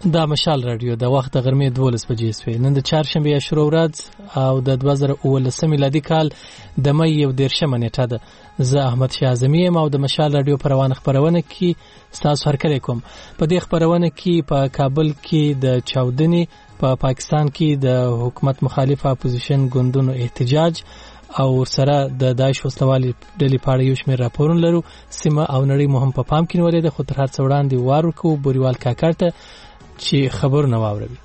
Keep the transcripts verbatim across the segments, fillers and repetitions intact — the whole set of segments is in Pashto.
دا مشال رادیو د وخت د غرمې دولس بجې سوې. نن د چهارشنبې اشرو ورځ او د دوه زره اوولسم میلادي کال د مې یو دېرشمه نیټه ده. زه احمد شاه اعظمي یم او د مشال رادیو په روانه خپرونه کې ستاسو هرکلی کوم. په دې خپرونه کې په کابل کې د چاودنې، په پا پاکستان کې د حکومت مخالف اپوزیشن ګوندونو احتجاج او سره د داعش وسلوالې ډلې په اړه یو شمېر راپورونه لرو. سیمه او نړۍ مو هم په پام کې نیولې ده. خو تر هر څه وړاندې وار ورکوو بوریوال کاکړ ته چې خبرونه واوروي.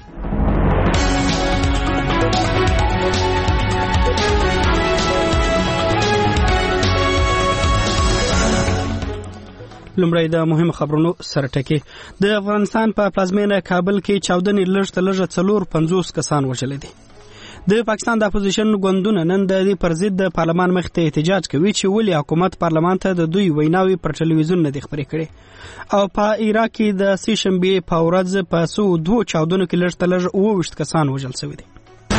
لومړی د مهم خبرونو سره ټکی. د افغانستان په پلازمینه کابل کې چاودنې لږ تر لږه څلور پنځوس کسان وژلي دي. د پاکستان د اپوزیشن ګوندونه نن د دې پر ضد د پارلمان مخ ته احتجاج کوي چې ولې حکومت پارلمان ته د دوی ویناوي پر ټلویزیون نه دي خبرې کړي. او په عراق کې د سې شنبې په ورځ په څو دوه چاودنو کې لږ تر لږه اوه ویشت کسان وژل شوي دي.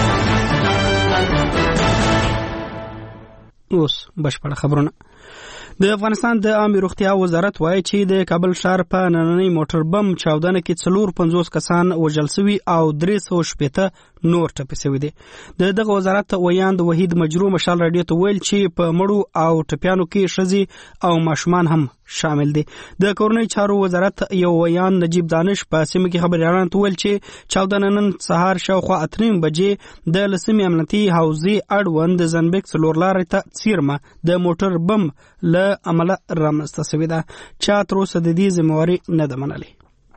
اوس بشپړه خبرونه. د افغانستان د عامه روغتیا وزارت وایي چې د کابل ښار په نننۍ موټر بم چاودنه کې څلور پنځوس کسان وژل شوي او درې سوه شپېته نور ټپي شوي دي. د دغه وزارت ویاند وحید مجروح مشال رادیو ته ویل چې په مړو او ټپیانو کې ښځې او ماشومان هم شامل دي. د کورنۍ چارو وزارت یو ویاند نجیب دانش په سیمه کې خبریالانو ته ویل چې چاودنه نن سهار شاوخوا اته نیم بجې د لسمې امنیتي حوزې اړوند د زنبک څلور لارې ته څیرمه د موټر بم له عمله رامنځته شوې ده. چا تر اوسه د دې ذمهواري نه ده منلې.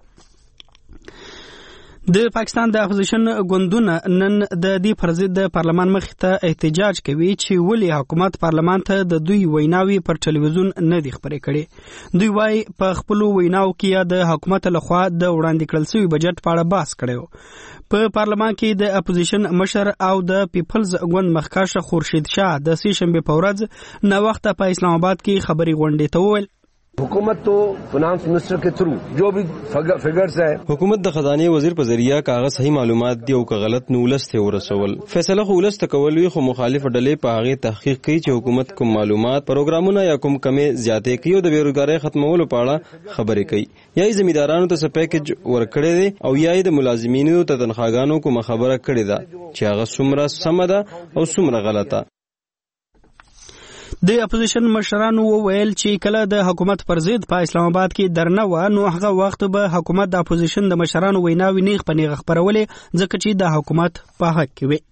د پاکستان د اپوزیشن ګوندونه نن د دې پر ضد د پارلمان مخ ته احتجاج کوي چې ولې حکومت پارلمان ته د دوی ویناوي پر ټلویزیون نه دي خبرې کړي. دوی وايي په خپل ویناو کې د حکومت لخوا د وړاندې کړل شوی بجټ په اړه بحث کړي. په پارلمان کې د اپوزیشن مشر او د پیپلز ګوند مخکښ خورشید شاه د سې شنبې په ورځ نو وخت په اسلام آباد کې خبري غونډې ته وویل حکومت تو فنانس منسٹر کے تھرو جو بھی فگرز ہے حکومت د خزانه وزیر په ذریعہ کاغذ صحیح معلومات دی او که غلط نو ولسته ورسول فیصله خو ولسته کول وی خو مخالف ډلې په هغه تحقیق کوي چې حکومت کوم معلومات پروګرامونه یا کوم کمې زیاتې کوي او د بیروزګاری ختمولو په اړه خبرې کوي یا یې زمیندارانو ته څه پیکج ورکړي دي او یا یې د ملازمینو ته تنخواګانو کوم خبره کړې ده چې هغه څومره سمه ده او څومره غلطه. د اپوزیشن مشرانو وویل چې کله د حکومت پر ضد په اسلام آباد کې درنه و نو هغه وخت به حکومت د اپوزیشن د مشرانو ویناوي نیغ په نیغ خبرولې ځکه چې د حکومت په حق کې وي.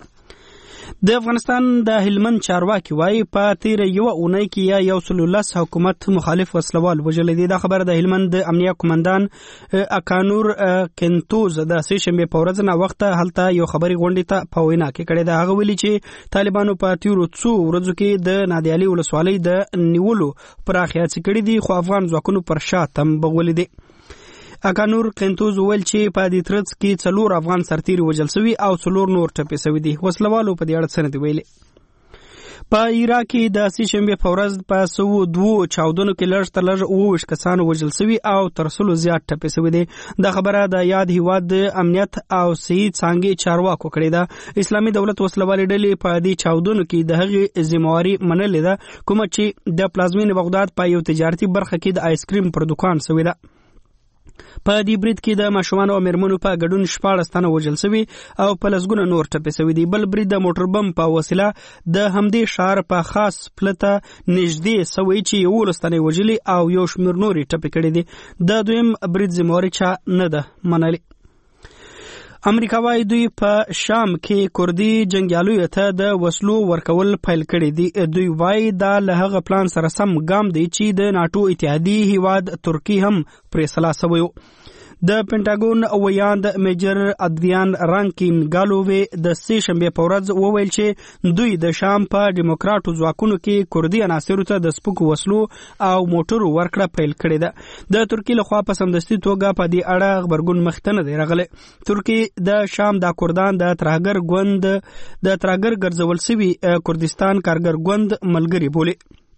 د افغانستان د هلمند چارواکي وایي په تیر یو اونۍ کې یا یو سل لس حکومت مخالف وسلوال وژلي دي. دا خبره د هلمند د امنیه قومندان اکانور کنتوز د سې شنبې په ورځ نه وخت هلته یو خبري غونډې ته په وینا کې کړې ده. هغه ویلي چې طالبانو په تیرو څو ورځو کې د نادیالي ولسوالۍ د نیولو پراخیات کړې دي خو افغان ځواکونو پر شا تم بغولې دي. اکانور قنتوز ویل چې په دې ترڅ کې څلور افغان سرتیري وژل شوي او څلور نور ټپي شوي دي. وسلوالو په دې اړه څه نه دي ویلي. په عراق کې د سې شنبې په ورځ په سوو دوو چاودنو کې لږ تر لږه اوه ویشت کسان وژل شوي او تر سلو زیات ټپي شوي دي. دا خبره د یاد هیواد د امنیت او صحي څانګې چارواکو کړې ده. اسلامي دولت وسلوالې ډلې په دې چاودنو کې د هغې ذمهواري منلې ده کومه چې د پلازمینې بغداد په یو تجارتي برخه کې د آیس کریم پر دکان شوې ده. په دې برید کې د ماشومانو او میرمنو په ګډون شپاړس تنه وژل شوي او په لسګونه نور ټپي شوي دي. بل برید د موټر بم په وسیله د همدې ښار په خاص پلته نږدې سوی چې یولس تنه وژلي او یو شمېر نورې ټپي کړي دي. د دویم برید ذمهواري چا نه ده منلې. امریکا وايي دوی په شام کې کردي جنگیالیو ته د وسلو ورکول پیل کړي دي. دوی وايي دا له هغه پلان سره سم ګام دی چې د ناتو اتحادي هیواد ترکی هم پرې سلا سوی. د پینټاګون ویاند میجر ادریان رانکین ګالووی د سې شنبې په ورځ وویل چې دوی د شام په ډیموکراټو ځواکونو کې کردي عناصرو ته د سپکو وسلو او موټرو ورکړه پیل کړې ده. د ترکیې لخوا په سمدستي توګه په دې اړه خبرګون مخته نه دی راغلی. ترکیې د شام د کردان د ترهګر ګوند د ترهګر ګرځول شوي کردستان کارګر ګوند ملګري بولي.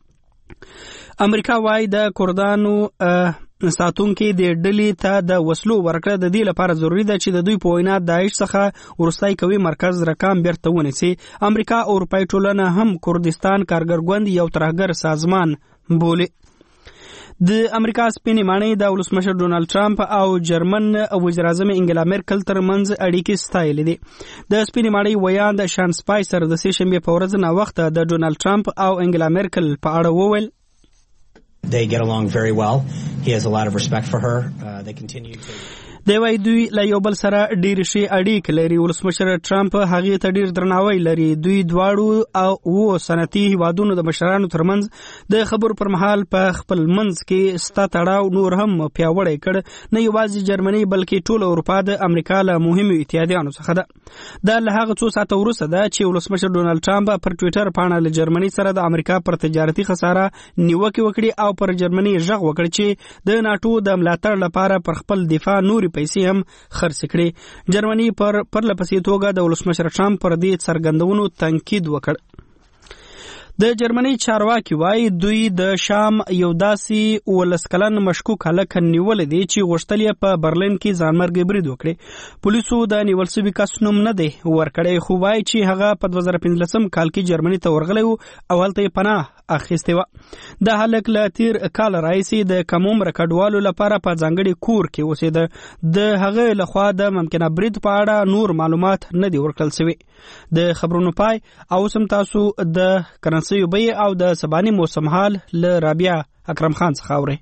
امریکا وايي د کردانو ساتونکي د ډلې ته د وسلو ورکړه د دې لپاره ضروری ده چې د دوی په وینا داعش څخه وروستی کوي مرکز رقم بیرته ونیسي. امریکا او اروپایي ټولنه هم کردستان کارګر ګوند یو ترهګر سازمان بولي. د امریکا سپینې ماڼۍ د ولسمشر ډونالد ټرمپ او جرمن وزیر اعظم انګلا میرکل ترمنځ اړیکې ستایلې دي. د سپینې ماڼۍ ویاند شان سپایسر د سې شنبې په ورځ ناوخته د ډونالد ټرمپ او انګلا میرکل په اړه وویل They get along very well. He has a lot of respect for her. Uh, they continue to دی وای دوی له یو بل سره ډېر شي اړیکې لري. ولسمشر ټرمپ هغې ته ډېر درناوی لري. دوی دواړو او و صنعتي هیوادونو د مشرانو ترمنځ د خبرو پر مهال په خپل منځ کې ستا تړاو نور هم پیاوړی کړ. نه یوازې جرمني بلکې ټول اروپا د امریکا له مهمو اتحادیانو څخه ده. دا له هغه څو ساعته وروسته ده چې ولسمشر ډونالد ټرمپ پر ټویټر پاڼه له جرمني سره د امریکا پر تجارتي خساره نیوکې وکړي او پر جرمني غږ وکړ چې د ناټو د ملاتړ لپاره پر خپل دفاع نوري پیسې هم خرڅ کړي. جرمني پر پرلپسې توګه د ولسمشر ټرمپ پر دې څرګندونو تنقید وکړ. د جرمني چارواکي وایي دوی د شام یو داسې ولس کلن مشکوک هلک نیولې دی چې غوښتل یې په برلین کې ځانمرګي برید وکړي. پولیسو د نیول شوي کس نوم نه دی ورکړی خو وایي چې هغه په دوه زره پنځلسم کال کې جرمني ته ورغلی و او هلته یې پناه اخیستې وه. دا هلک له تیر کال راهیسې د کم عمره کډوالو لپاره په ځانګړي کور کې اوسېده. د هغه لخوا د ممکنه برید په اړه نور معلومات نه دي ورکړل شوي. د خبرونو پای او سم تاسو د کرنسیو بیې او د سباني موسم حال له رابعه اکرم خان څخه اورئ.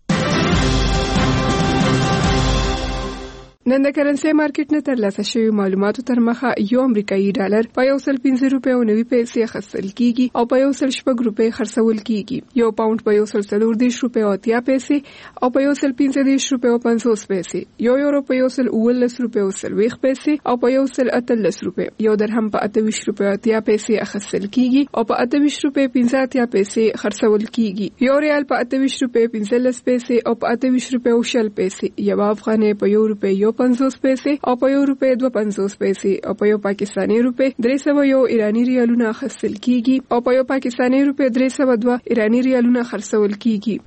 نن د کرنسي مارکیټ نه ترلاسه شوي معلوماتو تر مخه یو امریکایي ډالر په یو سل پنځه روپۍ او نوي پیسې اخیستل کیږي او په یو سل شپږ روپۍ خرڅول کیږي. یو پاونډ په یو سل څلور دېرش روپۍ او اتیا پیسې او په یو سل پنځه دېرش روپۍ او پنځوس پیسې. یو یورو په یو سل اوولس روپۍ او څلوېښت پیسې او په یو سل اتلس روپۍ. یو درهم په اته ویشت روپۍ او اتیا پیسې اخیستل کیږي او په اته ویشت روپۍ پنځه اتیا پیسې خرڅول کیږي. یو ریال په اته ویشت روپۍ پنځلس پیسې او په اته ویشت روپۍ او شل پیسې. یو افغانۍ په یو روپۍ یو پنځوس پیسې او په یو روپۍ دوه پنځوس پیسې او په یو پاکستاني روپۍ درې سوه یو ایراني ریالونه اخیستل کیږي او په یو پاکستاني روپۍ درې سوه دوه ایراني ریالونه خرڅول کیږي.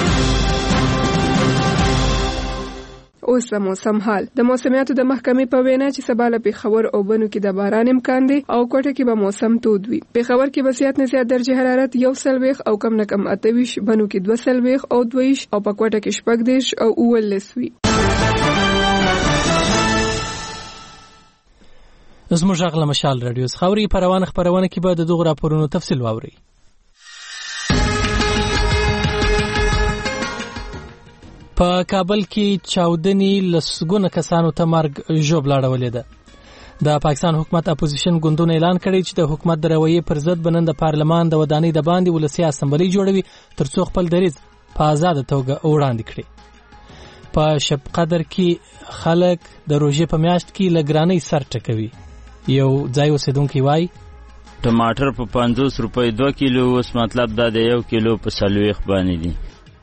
اوس د موسم حال. د موسمیاتو د محکمې په وینا چې سبا له پېښور او بنو کې د باران امکان دی او کوټه کې به موسم تود وي. پېښور کې به زیات نه زیات درجه حرارت یو څلوېښت او کم نه کم اته ویشت، بنو کې دوه څلوېښت او دوه ویشت او په کوټه کې شپږ دېرش او اوولس وي. زموږ غږ له مشال راډیو څخه اورئ. په روانه خپرونه کې به د دغو راپورونو تفصیل واورئ. په کابل کې چاودنې لسګونه کسانو ته مرګ ژوبله اړولې ده. د پاکستان حکومت اپوزیشن ګوندونو اعلان کړی چې د حکومت د رویې پر ضد به نن د پارلمان د ودانۍ د باندې ولسي اسمبلۍ جوړوي ترڅو خپل دریځ په ازاده توګه وړاندې کړي. په شب قدر کې خلک د روژې په میاشت کې له ګرانۍ سر ټکوي. یو ځای اوسیدونکي وایي ټماټر په پنځوس روپۍ دوه کیلو، اوس مطلب دا د یو کیلو په څلوېښت باندې دي.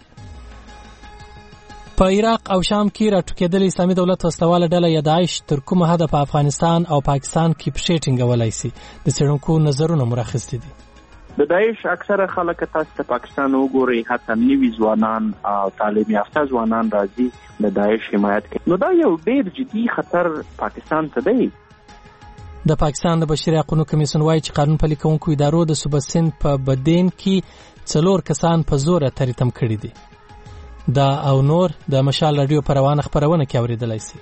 په عراق او شام کې راټوکېدلې اسلامي دولت وسلواله ډله یا داعش تر کومه حده په افغانستان او پاکستان کې پښې ټینګولی سي؟ د څېړونکو نظرونه مو راخیستي دي. د داعش اکثره خلک تاسو ته پاکستان وګورئ، حتی نوي ځوانان او تعلیم یافته ځوانان راځي د داعش حمایت کوي. نو دا یو ډېر جدي خطر پاکستان ته دی. د پاکستان د بشري حقوقو کمیسیون وایي چې قانون پلي کوونکو ادارو د صوبه سند په بدین کې څلور کسان په زوره تریتم کړي دي. دا او نور د مشال رادیو په روانه خپرونه کې اورېدلی سي.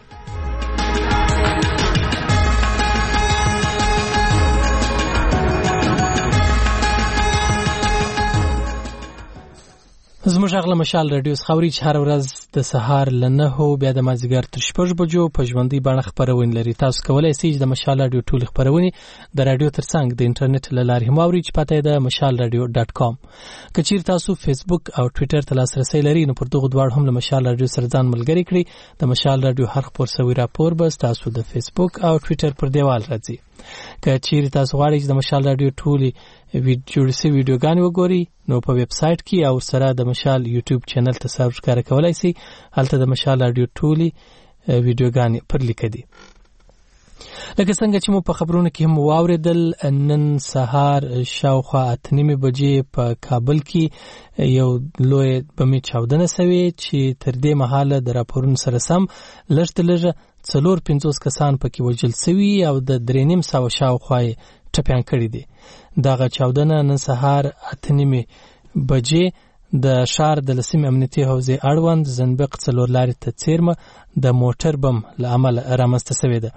زموږ غږ له مشال رادیو څخه اورئ چې هره ورځ د سهار له نهو بیا د مازدیګر تر شپږ بجو په ژوندۍ بڼه خپرونې لري. تاسو کولی سئ چې د مشال رادیو ټولې خپرونې د رادیو تر څنګ د انټرنیټ له لارې هم واورئ چې پته یې د مشال رادیو ډاټ کام. که چیرې تاسو فیسبوک او ټویټر ته لاسرسی لرئ نو پر دغو دواړو هم له مشال رادیو سره ځان ملګري کړئ. د مشال رادیو هر خپور سوي راپور به ستاسو د فیسبوک او ټویټر پر دیوال راځي. که چیرې تاسو غواړئ چې د مشال رادیو ټولې جوړې شوي ویډیوګانې وګورئ نو په ویب سایټ کې او سره د مشال یوټیوب چینل ته سر ښکاره کولی سئ. هلته د مشال رادیو ټولې ویډیوګانې پر لیکه دي. لکه څنګه چې مو په خبرونو کې هم واورېدل، نن سهار شاوخوا اته نیمې بجې په کابل کې یو لوی بمي چاودنه سوې چې تر دې مهاله د راپورونو سره سم لږ تر لږه څلور پنځوس کسان پکې وژل سوي او د درې نیم سوه شاوخوا یې ټپیان کړي دي. دغه چاودنه نن سهار اته نیمې بجې د شار د لسیم امنیتي حوزې اړوند زنبق څلور لارې ته څیرمه د موټر بم له امله رامنځته شوې ده.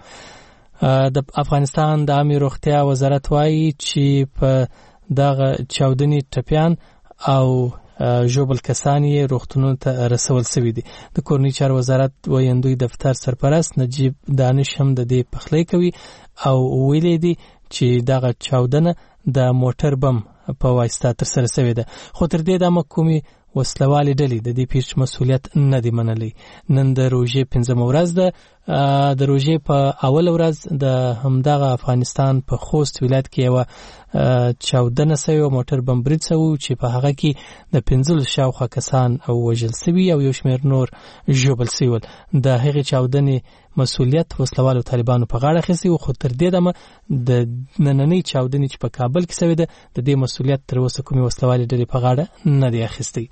د افغانستان د عامه روغتیا وزارت وایي چې په دغه چاودنې ټپیان او ژوبل کسان یې روغتونونو ته رسول شوي دي. د کورنۍ چارو وزارت ویاندوی دفتر سرپرست نجیب دانش هم د دې پخلی کوي او ویلي دي چې دغه چاودنه د موټر بم په واسطه ترسره شوې ده، خو تر دې دمه کومې وسلوالې ډلې د دې پیښې مسؤلیت نه دی منلی. نن د روژې پنځمه ورځ ده. د روژې په اوله ورځ د همدغه افغانستان په خوست ولایت کې یوه چاودنه شوې او موټر بم برید شوی چې په هغه کې د پنځلسو شاوخوا کسان وژل شوي او یو شمېر نور ژوبل شوي ول. د هغې چاودنې مسؤلیت وسلوالو طالبانو په غاړه اخیستی و، خو تر دې دمه د نننۍ چاودنې چې په کابل کې شوې ده د دې مسؤلیت تر اوسه کومې وسلوالې ډلې په غاړه نه دی اخیستی.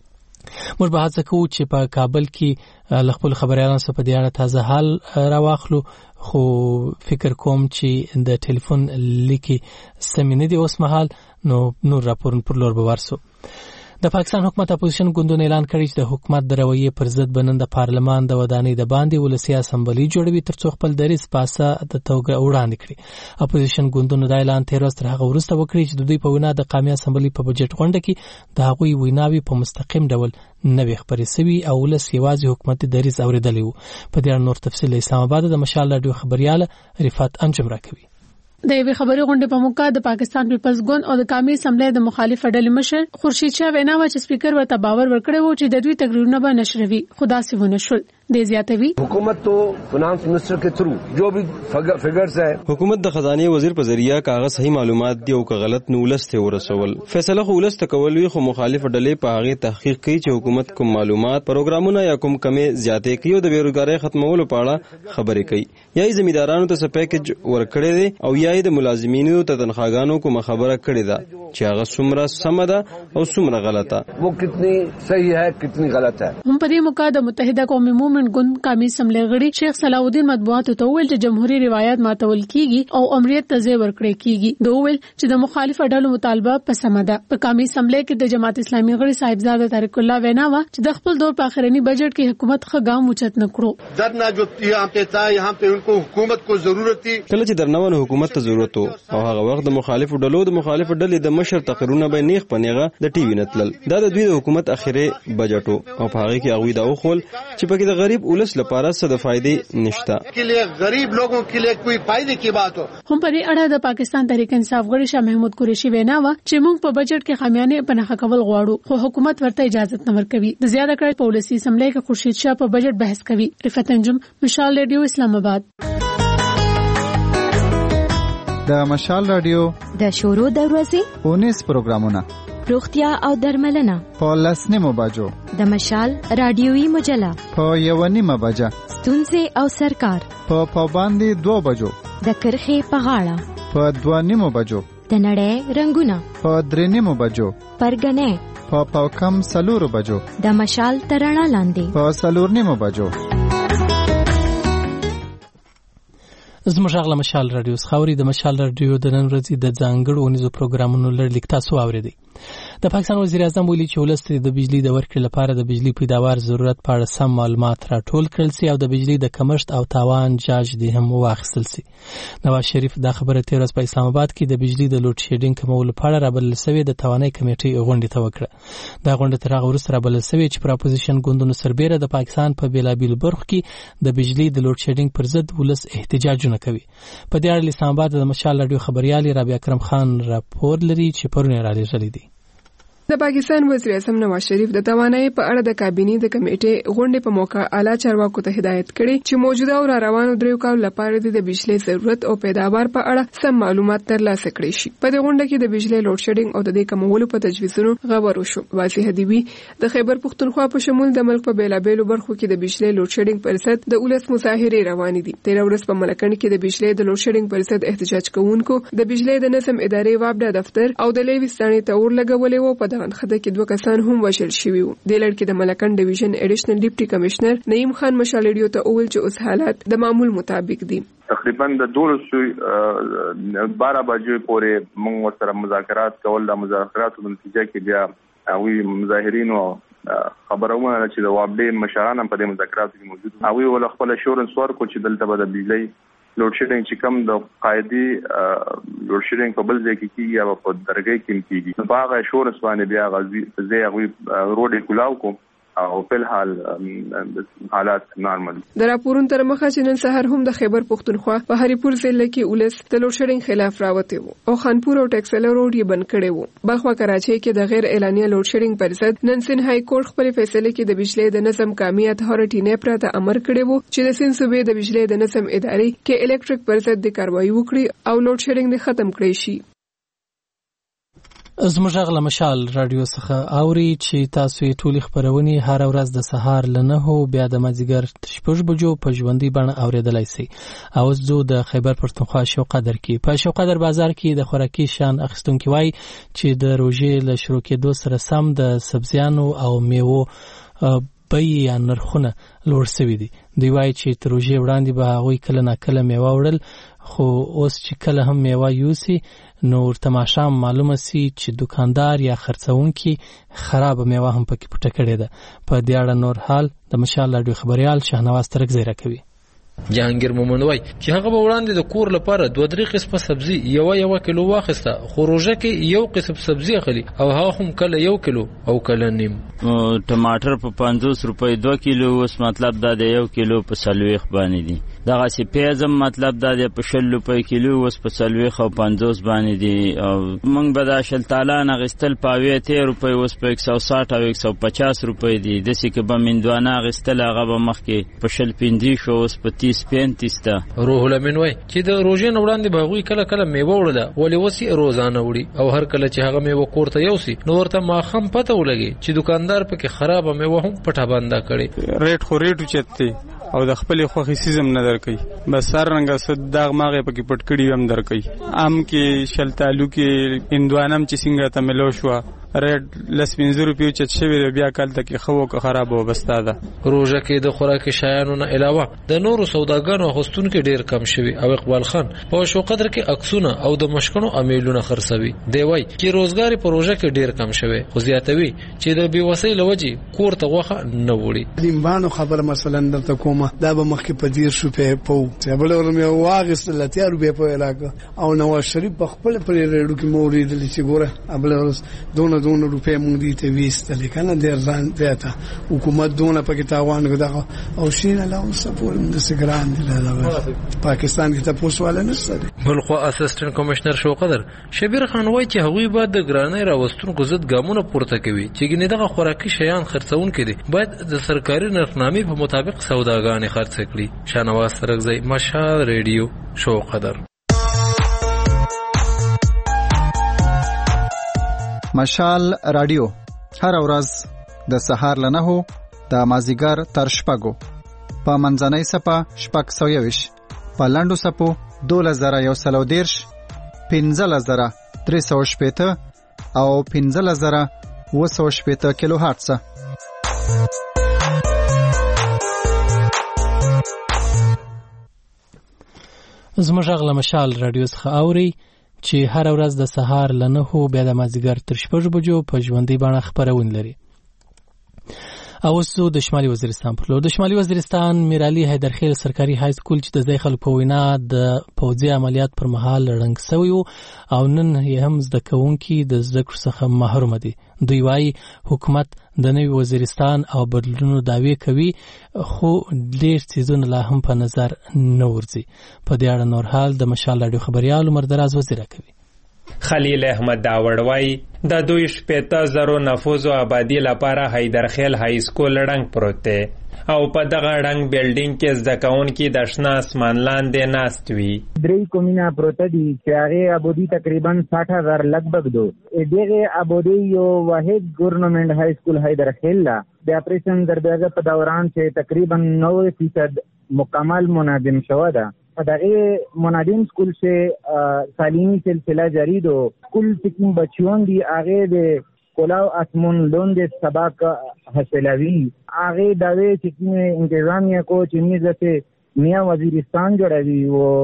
موږ به هڅه کوو چې په کابل کې له خپلو خبریالانو څخه په دې اړه تازه حال راواخلو، خو فکر کوم چې د ټلیفون لیکې سمې نه دي اوس مهال، نو نور راپورونه پر لور به ورسو. د پاکستان حکومت اپوزیشن ګوندونو اعلان کړی چې د حکومت د رویې پر ضد به نن د پارلمان د ودانۍ د باندې ولسي اسامبلي جوړوي ترڅو خپل دریځ په اساس د توګه وړاندې کړي. اپوزیشن ګوندونو دا اعلان تېره ورځ تر هغه وروسته وکړی چې د دوی په وینا د قومي اسامبلي په بجټ غونډه کې د هغوی ویناوې په مستقیم ډول نه وي خپرې شوي او ولس یوازې حکومتي دریځ اورېدلی و. په دې اړه نور تفصیل له اسلام آباد د مشال راډیو خبریاله رفات انجم راکوي. د یوې خبري غونډې په موقع د پاکستان پیپلز ګوند او د قومي اسمبلی د مخالف ډلې مشر خورشید شاه وینا و چې سپیکر ورته باور ورکړی و چې د دوی تقریرونه به نشروي، خو داسې ونه شول. د زیاتوي حکومت تو فنانس منسٹر کے تھرو جو بھی فگرز ہے حکومت د خزانه وزیر په ذریعہ کاغذ صحیح معلومات دی او که غلط نو ولسته ورسول فیصله خو ولسته کول وی، خو مخالف ډلې په هغه تحقیق کوي چې حکومت کوم معلومات پروګرامونه یا کوم کمې زیاتې کوي او د بیروزګاری ختمولو په اړه خبرې کوي، یا یې زمیندارانو ته څه پیکج ورکړي دي او یا یې د ملازمینو ته تنخواګانو کوم خبره کړې ده چې هغه څومره سم ده او څومره غلطه، وہ کتنی صحیح ہے کتنی غلط ہے. هم په دې موقع د متحده قومي موومېنټ ګوند قومي اسمبلی غړي شیخ صلاح الدین مطبوعاتو ته وویل چې جمهوریت روایت ماتول کیږي او امریت ته ځای ورکړی کیږي. دوی وویل چې د مخالفه ډلو مطالبه په سمه ده. په قومي اسمبلی کې د جماعت اسلامي غړي صاحبزاده طارق الله وینا و چې د خپل دور په اخرنی بجټ کې حکومت ښه ګام اوچت نه کړو. درنه جو یہاں پہ تھا یہاں پہ ان کو حکومت کو ضرورت تھی، کله چې درنونه حکومت ته ضرورت وو او هغه وخت د مخالفو ډلو د مخالفو ډلې د مشر تقریرونه به نیغ پنیغه د ټي وي نتلل. دا د دوی د حکومت اخیری بجټ او په هغه کې هغه دا وخول چې پکې د غریب ولس لپاره څه د فائدې نشته، के लिए गरीब लोगों के लिए कोई फायदे की बात हो. هم په دې اړه د پاکستان تحریک انصاف غړي شاه محمود قریشي وینا و چې موږ په بجټ کې خامیانه پناه کول غواړو، خو حکومت ورته اجازه نه ورکوي. د زیاده کړ په ولسی اسمبلی کې خورشید شاه په بجټ بحث کوي. رفعت انجم، مشال ریډیو اسلام آباد. د مشال راډیو د شورو د ورځې اونیس پروګرامونه روغتیا او درملنه په لسنیمو بجو د مشال راډیوي مجله په یو نیمه بجه ستونزې او سرکار په پاباندې دو بجو د کرخې په غاړه په دوه نیمو بجو د نړۍ رنگونه په درې نیمو بجو پرګنې په پاکم سلورو بجو د مشال ترانه لاندې په سلور نیمو بجو. زموږ غږ له مشال راډیو څخه اوري. د مشال راډیو د نن ورځې د ځانګړو اونیزو پروګرامونو لړلیک تاسو واورېدئ. د پاکستان وزیر اعظم ویلي چې ولس ته د بجلی د ورکړې لپاره د بجلی پیداوار ضرورت په اړه سم معلومات راټول کړل سي او د بجلی د کمښت او تاوان جاج دې هم واخیستل سي. نواز شریف دا خبره تېره ورځ په اسلام آباد کې د بجلی د لوډ شیډینګ کمولو په اړه رابلل سوې د توانایي کمیټې غونډې ته وکړه. دا غونډه تر هغه وروسته رابلل سوې چې پر اپوزیشن ګوندونو سربیره د پاکستان په بېلابېلو برخو کې د بجلی د لوډ شیډینګ پر ضد ولس احتجاجونه کوي. په دې اړه اسلام آباد د مشال راډیو خبريال رابعه اکرم خان راپور لري چې پرون یې رالیږلی دی. د پاکستان وزیر اعظم نواز شریف د توانایي په اړه د کابینې د کمیټې غونډې په موقع اعلی چارواکو ته هدایت کړي چې موجوده او را روانو دریو کالو لپاره د بجلی ضرورت او پیداوار په اړه سم معلومات ترلاسه کړي شي. په دې غونډه کې د بجلی لوډ شیډینګ او د دې کمولو په تجویزونو خبرو شو. واضح دی وی د خیبر پختونخوا په شمول د ملک په بیلابېلو برخو کې د بجلی لوډ شیډینګ پر ضد د ولس مظاهرې روانې دي. تیر ورځ په ملکند کې د بجلی د لوډ شیډینګ پر ضد احتجاج کوونکو د بجلی د نظم ادارې وابډا دفتر او د لیوي ستانې ته اور لګولې وو. په دغه خده کې دوه کسان هم وژل شوي وو. د لړ کې د ملکند ډیویژن اډیشنل ډیپټي کمشنر نعیم خان مشال ریډیو ته وویل چې اوس حالات د معمول مطابق دي. تقریبا د دولسو بارہ بجې پورې موږ سره مذاکرات کول. د مذاکراتو په نتیجه کې بیا هغوی مظاهرینو خبرونه چې د وابډې مشران هم په دې مذاکراتو کې موجود وو. هغوی ول خپل اشورنس ورکړو چې دلته به د بجلی لوډ شیډینګ چې کم د قاعدي لوډ شیډینګ په بل ځای کې کیږي او په درګۍ کې کیږي. په هغه اشورنس باندې بیا غوي زه هغوی روډ کلاو کوم او په الحال حالات نارمل. د راپورونو تر مخه چې نن سحر هم د خیبر پختونخوا په هریپور ضلع کې ولس د لوډ شیډینګ خلاف راوته وو او خانپور او ټکسل روډ یې بند کړي وو. بلخوا کراچۍ کې د غیر اعلانیه لوډ شیډینګ پر ضد نن سین های کورټ خپل فیصله کې د بجلی د نظم کامي اتھارټي نه پراته امر کړی وو چې د سین صوبې د بجلی د نظم ادارې کې الکتریک پر ضد د کاروایی وکړي او لوډ شیډینګ ختم کړي شي. زموږ غل مشال رادیو څخه اوري چې تاسو یې ټولې خبرونه هر ورځ د سهار لنهو بیا د مازیګر شپږ بجو په ژوندۍ بڼه اوریدلای شئ. او زه د خیبر پختونخوا شوقدر کې په شوقدر بازار کې د خوراکي شان اخستونکو وای چې د روزې له شروع کېدو سره سم د سبزیانو او میوو بیې یا نرخونه لوړ شوي دي. دوی وایي چې تر روزې وړاندې به هغوی کله ناکله میوه وړل، خو اوس چې کله هم میوه یوسي نو ورته ماښام معلومه سي چې دکاندار یا خرڅونکي خراب میوه هم پکې پټه کړې ده. په دې اړه نور حال د مشال رادیو خبريال شهنواز ترکزی راکوي. جهانگیر مومند وای چې هغه به وړاندې د کور لپاره دوه درې قسمه سبزي یو یو کیلو واخسته، خو روزه کې یو قسم سبزي اخلي او هغه هم کله یو کیلو او کله نیم. ټماټر په پنځوس روپۍ دوه کیلو، اوس مطلب دا د یو کیلو په څلوېښت باندې دي. دغه سی پیازم مطلب دا د په شل روپۍ کیلو، اوس په څلوېښت او پنځوس باندې دي. او موږ به دا شل تالان اخیستل په اویا اتیا روپۍ، اوس په یک سو ساټ او یک سو پچاس روپۍ دي. داسې که به مندوانه اخیستل هغه به مخکې په شل پنځه شو، اوس په تیس پینتیس ته. روح الامین وای چې د روزې نه وړاندې به هغوی کله کله میوه وړله، ولې اوس یې روزانه وړي او هر کله چې هغه میوه کور ته یوسي نو ورته ماښام پته ولګي چې دکاندار پکې خرابه میوه هم پټه بنده کړې. ریټ خو ریټ اوچت دی او د خپل خوخي سیزم نه درکې، بس سر رنګه صد داغ ماغه پکې پټ کړي هم درکې. ام کې شلتالو کې اندوانم چې څنګه ته ملو شو ریټ لس پنځه روپیو چې شوی بیا کال ته کې خو که خراب وبستا ده. روزه کې د خوراکي شیانو نه علاوه د نورو سوداګانو غوښتون کې ډیر کم شوی. او اقبال خان په شو قدر کې عکسونه او د مشکونو امیلونه خرڅوي. دی وای چې روزګاری په روزه کې ډیر کم شوی، خو زیاتوي چې د بي وسیله وجې کور ته غوخه نه وړي. دیمبانو خبره مثلا درته کومه دا به مخکې په دیر شو په پو چې بل ورمه واغست لته روپې په علاقه او نواز شریف په خپل پر ریډو کې موریدل چې ګوره ابل ورس دونه دونه روپے مونږ دي ته ویستل کنه ډیر ځان دیتا حکومت دونه پکې تاوان غدا او شین الله سپور د سګران دی پاکستان کې تاسو والا نشته. بلخو اسسټنټ کمشنر شوقدر شبیر خان وای چې هغوی باید د ګرانۍ راوستونکو ضد ګامونه پورته کوي چې ګنې دغه خوراکي شیان خرڅونکي دي باید د سرکاري نرخنامې په مطابق سوداګانې خرڅ کړي. شانواز سرکزی مشال ریډیو شوقدر. مشال رادیو هر ورځ د سهار لنهو د مازیګر تر شپږو په منځنۍ صفه شپږ سو یوش په لاندو صفو دولس زره یو سلو دیرش پنځلس زره درې سوه شپېته او پنځلس زره اوه سوه شپېته کیلو هرتز. زموږ غل مشال رادیو څخه اوري چې هر ورځ د سهار لنهو بیا د مازیګر تر شپږ بجو په ژوندۍ بڼه خبرونه لري. او اوس د شمالي وزیرستان پر لور د شمالي وزیرستان میرعلي حیدرخیل سرکاري های سکول چې د ځای خلکو په وینا د پوځي عملیات پر مهال رنګ سوی او نن یې هم زده کوونکي د زده کړو څخه محروم دي. دوی وایي حکومت د نوي وزیرستان او بدلونونو دعوی کوي خو ډېر څیزونه لا هم په نظر نه ورځي. په دې اړه نور حال د مشال رادیو خبريال عمر دراز وزیر کوي. خلیل احمد داوړ وای د دوی شپېته زرو نفوذو آبادی لپاره حیدرخیل های سکول رنګ پروت دی او په دغه رنګ بیلډینګ کې زده کوونکي د شنه اسمان لاندې ناست وي. درې کومینه پروت دي چې هغه آبادی تقریبا ساठ هزار لګبګ دو. دغه آبادی یو واحد ګورنمنت های سکول حیدرخیل لا د اپریشن دربیاغه په دوران چې تقریبا نوے فیصد مکمل منظم شوه ده. دغه منادیم سکول سے تعلیمی سلسلہ جاری دو. سکول سکیم بچیون دی آگے دے کولاو اسمون لون دے سباق حاصلوی آگے دعوے سکیم انتظامیہ کو چنیز سے نیا وزیرستان جوڑوی وہ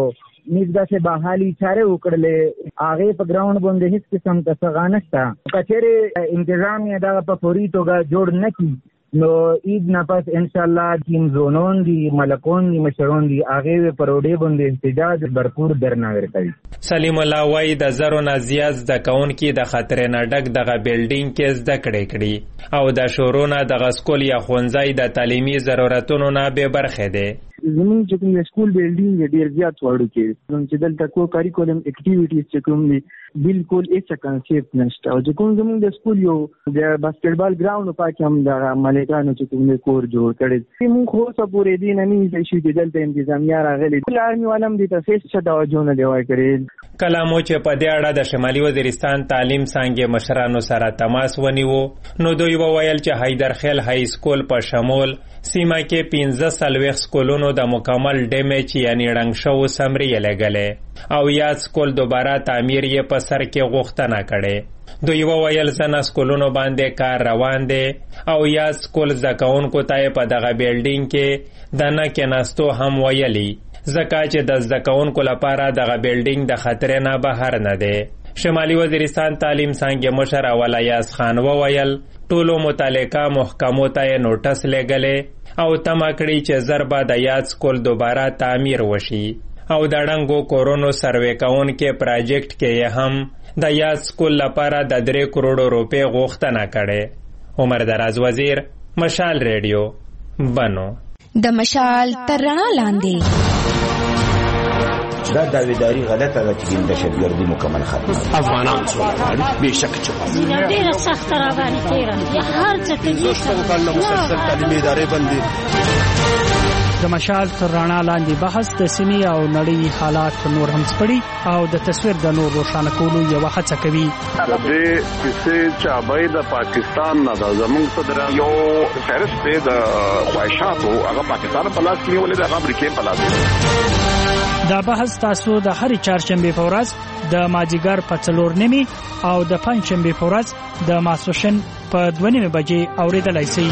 نږدې سے بحالي چارې وکړلې هغه په ګراوند باندې هیڅ قسم څه نشته کچېره انتظامیه دا په فوري توګه جوړ نه کی نو عید نه پس ان شاء الله ټیم زونون دی ملکون دی مشرون دی هغه پروډې باندې احتجاج بھرپور درنه ورکړي. سلیم الله وای د زرو نه زیات د کون کې د خطر نه ډک دغه بلډینګ کې زده کړې کړي او د شورونه د غسکول یا خونځای د تعلیمي ضرورتونو نه به برخه ده. زمون چې کوم سکول بلډینګ ډیر زیات وړو کې چې دلته کو کاریکولم اکټیویټیز چې کوم دي بالکل هیڅ کنسپټ نشته او چې کوم زمون د سکول یو د باسکټبال ګراوند په کې هم د ملګانو چې کوم کور جوړ کړي موږ خو څه پورې دي نه نه شي چې دلته انتظامیه راغلي ټول ارمي ولم دي ته هیڅ توجه نه دی ورکړي. کلامو چې په دې اړه د شمالي وزیرستان تعلیم څنګه مشرانو سره تماس ونیو نو دوی وویل چې حیدرخیل های سکول په شمول سیمه کې پنځه څلوېښت سکولونو د مکمل ډیمیج یعنی رنګ شو سمری لګلې او یا سکول دوباره تعمیر یې په سر کې غوښتنه کړې. دوی وویل زنه سکولونو باندې کار روان دی او یا سکول زکونکو ته په دغه بلډینګ کې د نه کېناستو هم ویلي ځکه چې د زکونکو لپاره دغه بلډینګ د خطر نه بهر نه دی. شمالي وزیرستان تعلیم څنګه مشر اول یاس خان وویل ټولو متعلقه محکمو ته نوټس لګلې او تمه کړی چې ضربه د یاد سکول دوباره تعمیر وشي او د ډنګو کورونو سروې کوونکې پراجیکټ کې هم د یاد سکول لپاره د درې کروڑو روپۍ غوښتنه کړې. عمر دراز وزیر، مشال ریډیو، بنو. د مشال تر رڼا لاندې دا داویداری غلطه ده چې د دهشتګردي مکمل ختمه افغانان څو بېشکه چې ډېره سخته راباندې تېره یا هر څه کوي کال مسلسل تعلیمي ادارې بندي. د مشال تر رڼا لاندې بحث د سیمې او نړۍ حالات نور هم سپړي او د تصویر د نور روښانه کولو یوه هڅه کوي. د دې کیسې چابۍ د پاکستان نه ده زموږ صدر یو فهرست دی د خواهشاتو هغه پاکستان په لاس کې نیولې ده هغه امریکې په لاس. دا بحث تاسو د هرې چهارشنبې په ورځ د مازدیګر په څلور نیمې او د پنجشنبې په ورځ د ماسپښین په دوه نیمې بجې اورېدلی شئ.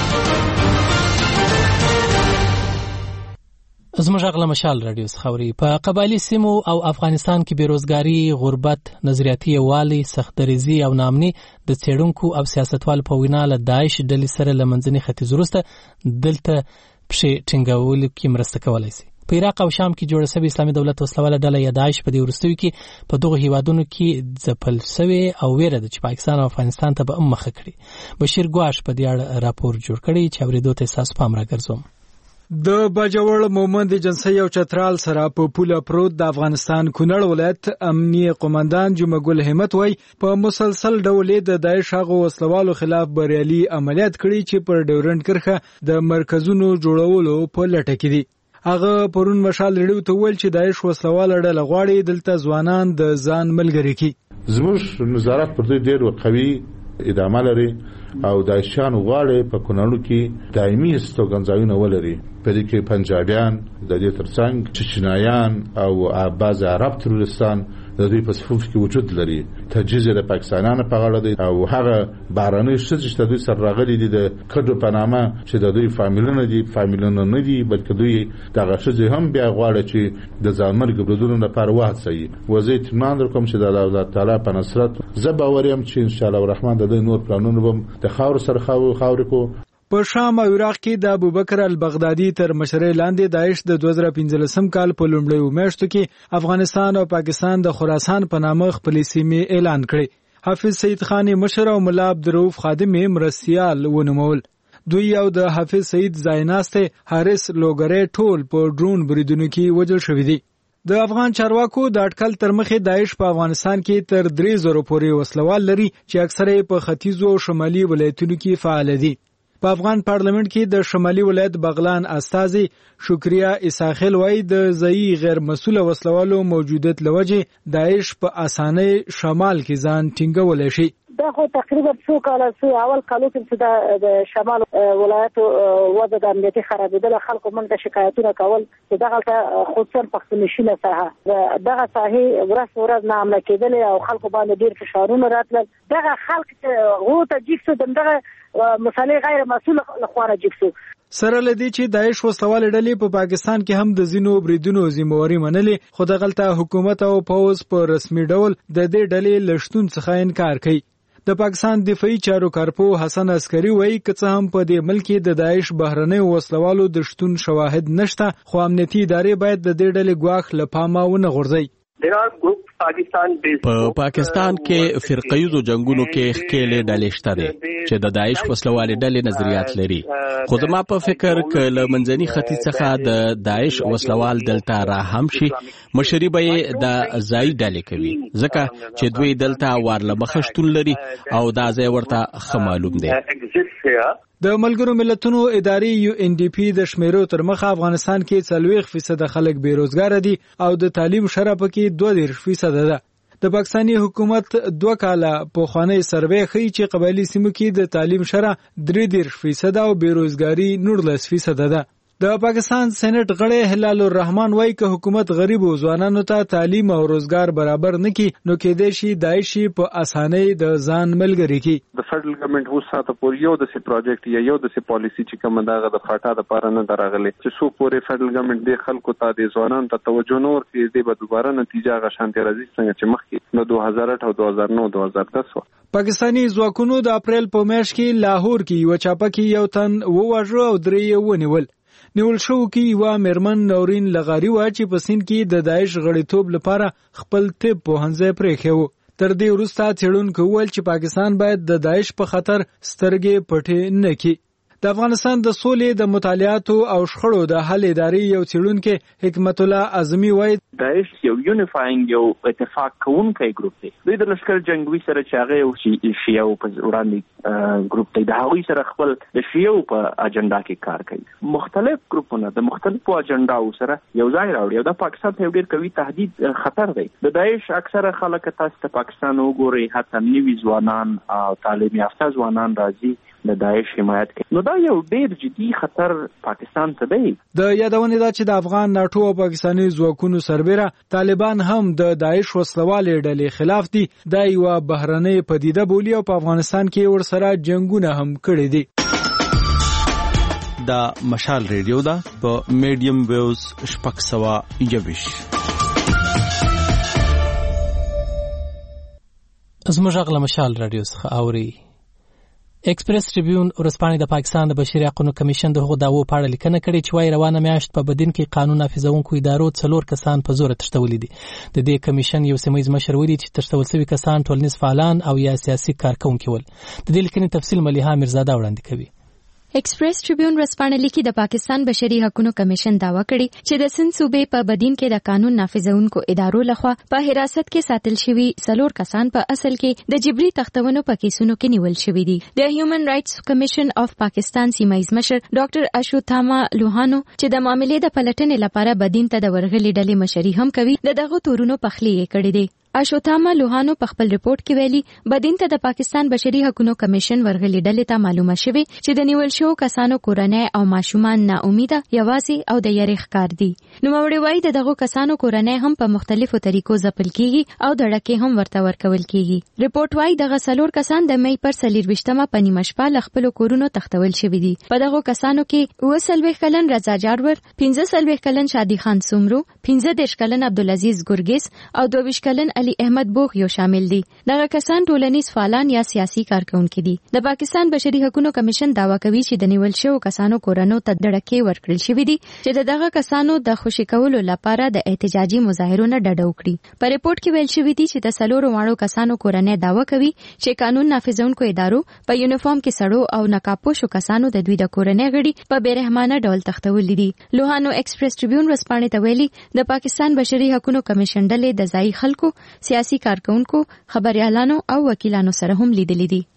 زموږ غږ مشال رادیو خوري. په قبایلی سیمو او افغانستان کې بیروزګاری، غربت، نظریاتي یووالي، سختدریزي او ناامني د څېړونکو او سیاستوالو په وینا له داعش ډلې سره له منځني ختیځ وروسته دلته پښې ټینګولو کې مرسته کولی شي. په عراق او شام کې جوړه شوې اسلامي دولت وسلواله ډله یا داعش په دې وروستیو کې په دغو هیوادونو کې ځپل شوې او ویره ده چې پاکستان او افغانستان ته به هم مخه کړي. بشیر ګواش په دې اړه راپور جوړ کړی چې اورېدو ته ستاسو پام راګرځوم. د باجوړ مومند جنسي او چترال سره په پوله پروت د افغانستان کونړ ولایت امنیي قومندان جمعګل همت وای په مسلسل ډول د داعش هغه وسلوالو خلاف بریالي عملیات کړي چې پر ډیورنډ کرښه د مرکزونو جوړولو په لټه کې دي. هغه پرون مشال ریډیو ته ویل چې داعش وسلواله ډله غواړي دلته ځوانان د ځان ملګری کړي. زموږ نظارت پر دې ډېر قوي ادامه لري او داعشان غواړي په کونړو کې دایمي استوګنځایونه ولري. په دې کې پنجابیان د دې ترڅنګ چچنایان او بعض عرب تروریستان د دوی په صفوف کې وجود لري. تجهیز د پاکستانانو په غاړه دی او هغه بهرنۍ ښځې چې د دوی سره راغلي دي د کډو په نامه چې د دوی فامیلونه دي فامیلونه نه دي بلکې دوی دغه ښځې هم بیا غواړي چې د ځانمرګ بریدونو لپاره وهڅوي. وزه اطمینان درکوم چې د الله تعالی په نصرت زه باور یم چې انشاءالله الرحمن د دوی نور پلانونه به د خاور سره خاورې کو. په شام او عراق کې د ابوبکر البغدادي تر مشرۍ لاندې داعش د دوه زره پنځلسم کال په لومړیو میاشتو کې افغانستان او پاکستان د خراسان په نامه خپلې سیمې اعلان کړې. حافظ سید خان مشر او ملا عبدالرؤف خادم مرستیال ونومول. دوی او د حافظ سید زایناسته حارث لوګری ټول په ډرون بریدونو کې وژل شوي دي. د افغان چارواکو د اټکل تر مخې داعش په افغانستان کې تر درې زره پورې وسلوال لري چې اکثره په ختیځو او شمالي ولایتونو کې فعال دي. په افغان پارلمنت کې د شمالي ولایت بغلان استازي شکریا اساخیل وای د ځای غیر مسؤل وسلوالو موجودیت لوجه داعش په اسانه شمال کې ځان ټینګول شي. دا خو تقریبا څو کاله څو اول کالو کې د شمال ولایت وضع د امنیتي خرابېدل خلکو منته شکایتونه کول چې دغه خصوصا پښتونشینه ساحه دغه ساحه ورځ ورځ نامه کېدل او خلکو باندې ډیر فشارونه راتلل. دغه خلک غو ته جیکسو دغه مسالې غیر مسؤل لخوا جیکسو سره لدی چې داعش وسوال ډلې په پاکستان کې هم د زینو بریدونو ذمہواری منلې، خو دغلته حکومت او پوز په رسمي ډول د دې ډلې لشتون څخه انکار کوي. د پاکستان دفاعي چارو کارپو حسن عسکری وایي که څه هم په دې ملک کې د داعش بهرنۍ وسلوالو د شتون شواهد نشته، خو امنیتي ادارې باید د دې ډلې ګواښ له پامه ونه غورځوي. په پاکستان کې فرقیزو جنگونو کې ښکېلې ډلې شته دي چې د داعش وسلوالې ډلې نظریات لري، خو زما په فکر که له منځني ختیځ څخه د داعش وسلوال دلته را هم شي، مشري به یې د ځایي ډلې کوي، ځکه چې دوی دلته وارله مخه شتون لري او دا ځای ورته ښه معلوم دی. د ملګرو ملتونو ادارې یو ان ډي پی د شمیرو تر مخه افغانستان کې څلوېښت فیصد خلک بیروزګار دي او د تعلیم شرح پکې دوه دېرش فیصد ده. د پاکستاني حکومت دوه کاله پخوانی سروې ښیي چې قبایلي سیمو کې د تعلیم شرح درې دېرش فیصد او بیروزګاري نولس فیصد ده. د پاکستان سېنات غړی هلال الرحمن وایي که حکومت غریب او ځوانانو ته تعلیم او روزګار برابر نکړي نو کېدای شي داعش په اسانۍ د ځان ملګری کړي. د فدرل ګورنمنت اوس ساته پورې یو د سي پروجیکټ یا یو د سي پالیسي چې کوم دغه د فاټا د پاره نه دراغلي چې سو پورې فدرل ګورنمنت د خلکو ته د ځوانانو ته توجه نور کړي د به دوباره نتیجه غشانته راځي څنګه چې مخکې نو دوه هزار اته او دوه هزار نو دوه هزار دس. پاکستانی ځواکونو د اپریل په میاشت کې لاهور کې یو چاپه کې یو تن وواژه او درې ونیول. نیول شو کې یو مرمن نورین لغاری و چې په سین کې د داعش غړیتوب لپاره خپل طب پوهنځی پرېښی و. تر دې وروسته څېړونکو وویل چې پاکستان باید د داعش په خطر سترګې پټې نه کړي. د افغانستان د سولې د مطالعاتو او شخړو د حل ادارې یو څېړونکی حکمت الله اعظمي وایي داعش یو یونیفاینګ یو اتفاق کوونکی ګروپ دی. دوی د لشکر جنگوي سره چې هغه یو شیعو په وړاندې ګروپ دی، د هغوی سره خپل د شیعو په اجنډا کې کار کوي. مختلف ګروپونه د مختلفو اجنډاو سره یو ځای راوړي او د پاکستان ته ډېر قوي تهدید خطر دی. د داعش اکثره خلک تاسو ته پاکستان وګوري، حتی نوي ځوانان او تعلیم یافته ځوانان راځي د داعش حمایت کوي، نو دا یو ډېر جدي خطر پاکستان ته دی. د یادونې دا چې د افغان ناټو او پاکستاني ځواکونو سربېره طالبان هم د داعش وسلوالې ډلې خلاف دي. دا یوه بهرنۍ پدیده بولي او په افغانستان کې ورسره جنګونه هم کړي دي. دا مشال ریډیو ده په میډیم ویوز شپږ سوه یوویشت. زموږ غږ له مشال راډیو څخه اوري. ایکسپریس ټریبیون ورځپاڼې د پاکستان د بشري حقوقو کمیشن د هغو دعوو په اړه لیکنه کړې چې وايي روانه میاشت په بدین کې قانون نافذونکو ادارو څلور کسان په زور تښتولي دي. د دې کمیشن یو سیمه ییز مشر ویلي چې تښتول شوي کسان ټولنیز فعالان او یا سیاسي کارکونکي ول. د دې لیکنې تفصیل ملیحه میرزاده وړاندې کوي. ایکسپریس ټریبیون ورځپاڼه لیکي د پاکستان بشري حقوقو کمیشن دعوا کړې چې د سند صوبې په بدین کې د قانون نافذونکو ادارو لخوا په حراست کې ساتل شوي څلور کسان په اصل کې د جبري تختونو په کیسونو کې نیول شوي دي. د هیومن رائټس کمیشن اف پاکستان سیمه ییز مشر ډاکټر اشوتاما لوهانو چې د معاملې د پلټنې لپاره بدین ته د ورغلي ډلې مشري هم کوي، د دغه تورونو پخلی یې کړی دی. اشوتاما لوهانو په خپل رپورت کې ویلي بدین ته د پاکستان بشري حقوقو کمیشن ورغلي ډلې ته معلومه شوه چې د نیول شو کسانو کورنۍ او ماشومان نا امیده، یوازې او د یری ښکار دي. نوموړي وایي د دغه کسانو کورنۍ هم په مختلفو طریقو ځپل کیږي او دړکې هم ورته ورکول کیږي. رپورت وایي دغه څلور کسان د مې پر څلېرویشتمه په نیمه شپه له خپلو کورونو تښتول شوي دي. په دغه کسانو کې اووه څلوېښت کلن رضا جارور، پنځه څلوېښت کلن شادي خان سومرو، پنځه دېرش کلن عبدالعزیز ګرګیز او دوه ویشت کلن علي احمد بوغ یو شامل دي. دغه کسان ټولنیز فعالان یا سیاسي کارکونکي دي. د پاکستان بشري حقوقو کمیشن دعوا کوي چې د نیول شوو کسانو کورونو ته دړکې ورکړل شوې دي چې دغه کسانو د خوشي کولو لپاره د احتجاجي مظاهرو نه ډډه وکړي. په ریپورت کې ویل شوی دی چې د څلورو واړو کسانو کورنۍ دعوا کوي چې قانون نافذونکو ادارو په یونیفارم کې سړو او نقابپوشو کسانو د دوی د کورنۍ غړي په بیرحمانه ډول تښتولي دي. لوهانو ایکسپریس ټریبیون ورځپاڼې ته ویلي د پاکستان بشري حقوقو کمیشن ډلې د ځایي خلکو، سیاسي کارکونکو، خبريالانو او وکیلانو سره هم لیدلې دي.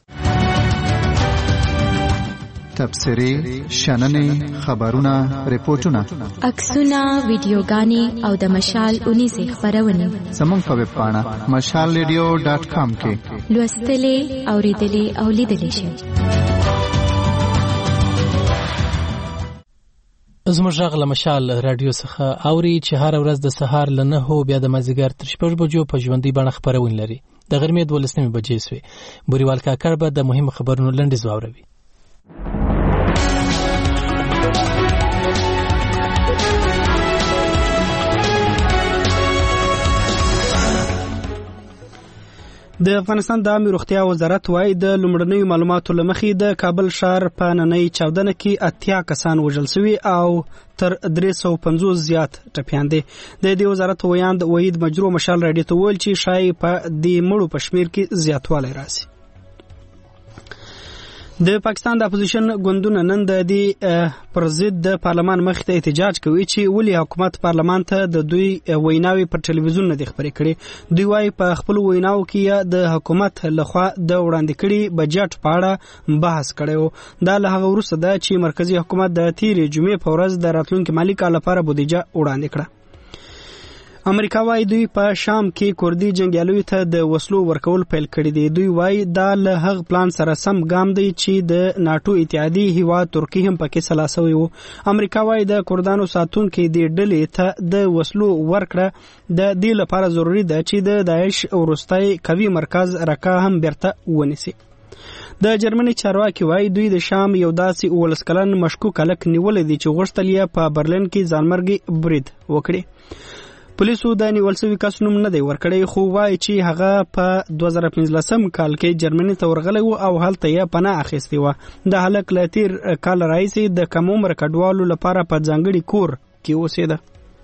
تبصرې، شننې، خبرونه، ریپورتونه، عکسونه، ویډیوګانې او د مشال اونیزې خبرونه زموږ په ویب پاڼه مشال ریډیو ډاټ کام کې لوستلې، اوریدلې او لیدلې شئ. زموږ غږ له مشال راډیو څخه اوري چې هر ورځ د سهار له نهو بیا د مازدیګر تر شپږ بجو په ژوندۍ بڼه خپرونه لري. د غرمې دولسمې بجې سوې. بوریوال کاکړ به د مهمو خبرونو لنډیز واوروي. د افغانستان د عامه روغتیا وزارت وايي د لومړنیو معلوماتو لمخې د کابل ښار په نننۍ چاودنه کې اتیا کسان وژل شوي او تر درې سوه پنځوس زیات ټپیان دي. د دې وزارت ویاند وحید مجروح مشال راډیو ته وویل چې شایي په دې مړو په شمیر کې زیاتوالی راسي. د پاکستان د اپوزیشن ګوندونه نن د دې پر ضد د پارلمان مخې ته احتجاج کوي چې ولې حکومت پارلمان ته د دوی ویناوي پر ټلویزیون نه دي خپرې کړي. دوی وايي په خپل ویناو کې د حکومت لخوا د وړاندې کړي بجټ په اړه بحث کړی و. دا له هغه وروسته ده چې مرکزی حکومت د تیرې جمعې په ورځ د راتلونکي مالي کال لپاره بودیجه وړاندې کړه. امریکا وايي دوی په شام کې کوردي جنگیالیو ته د وسلو ورکول پیل کړي دي. دوی وايي دا له هغه پلان سره سم ګام دی چې د ناتو اتحادی هیواد ترکی هم پکې سلاسوي وو. امریکا وايي د کوردانو ساتونکو د ډلې ته د وسلو ورکړه د دې لپاره ضروری ده چې د داعش ورستای قوي مرکز رکا هم بیرته ونیسي. د جرمني چارواکي وايي دوی د شام یو داسې اوولس کلن مشکوک هلک نیولې دي چې غوښتل یې په برلین کې ځانمرګي برید وکړي. پولیسو د نیول شوي کس نوم نه دی ورکړی خو وایي چې هغه په دوه زره پنځلسم کال کې جرمني ته ورغلی و او هلته یې پناه اخیستې وه. د هلک له تیر کال راهیسې د کم عمره کډوالو لپاره په ځانګړي کور کې اوسېده.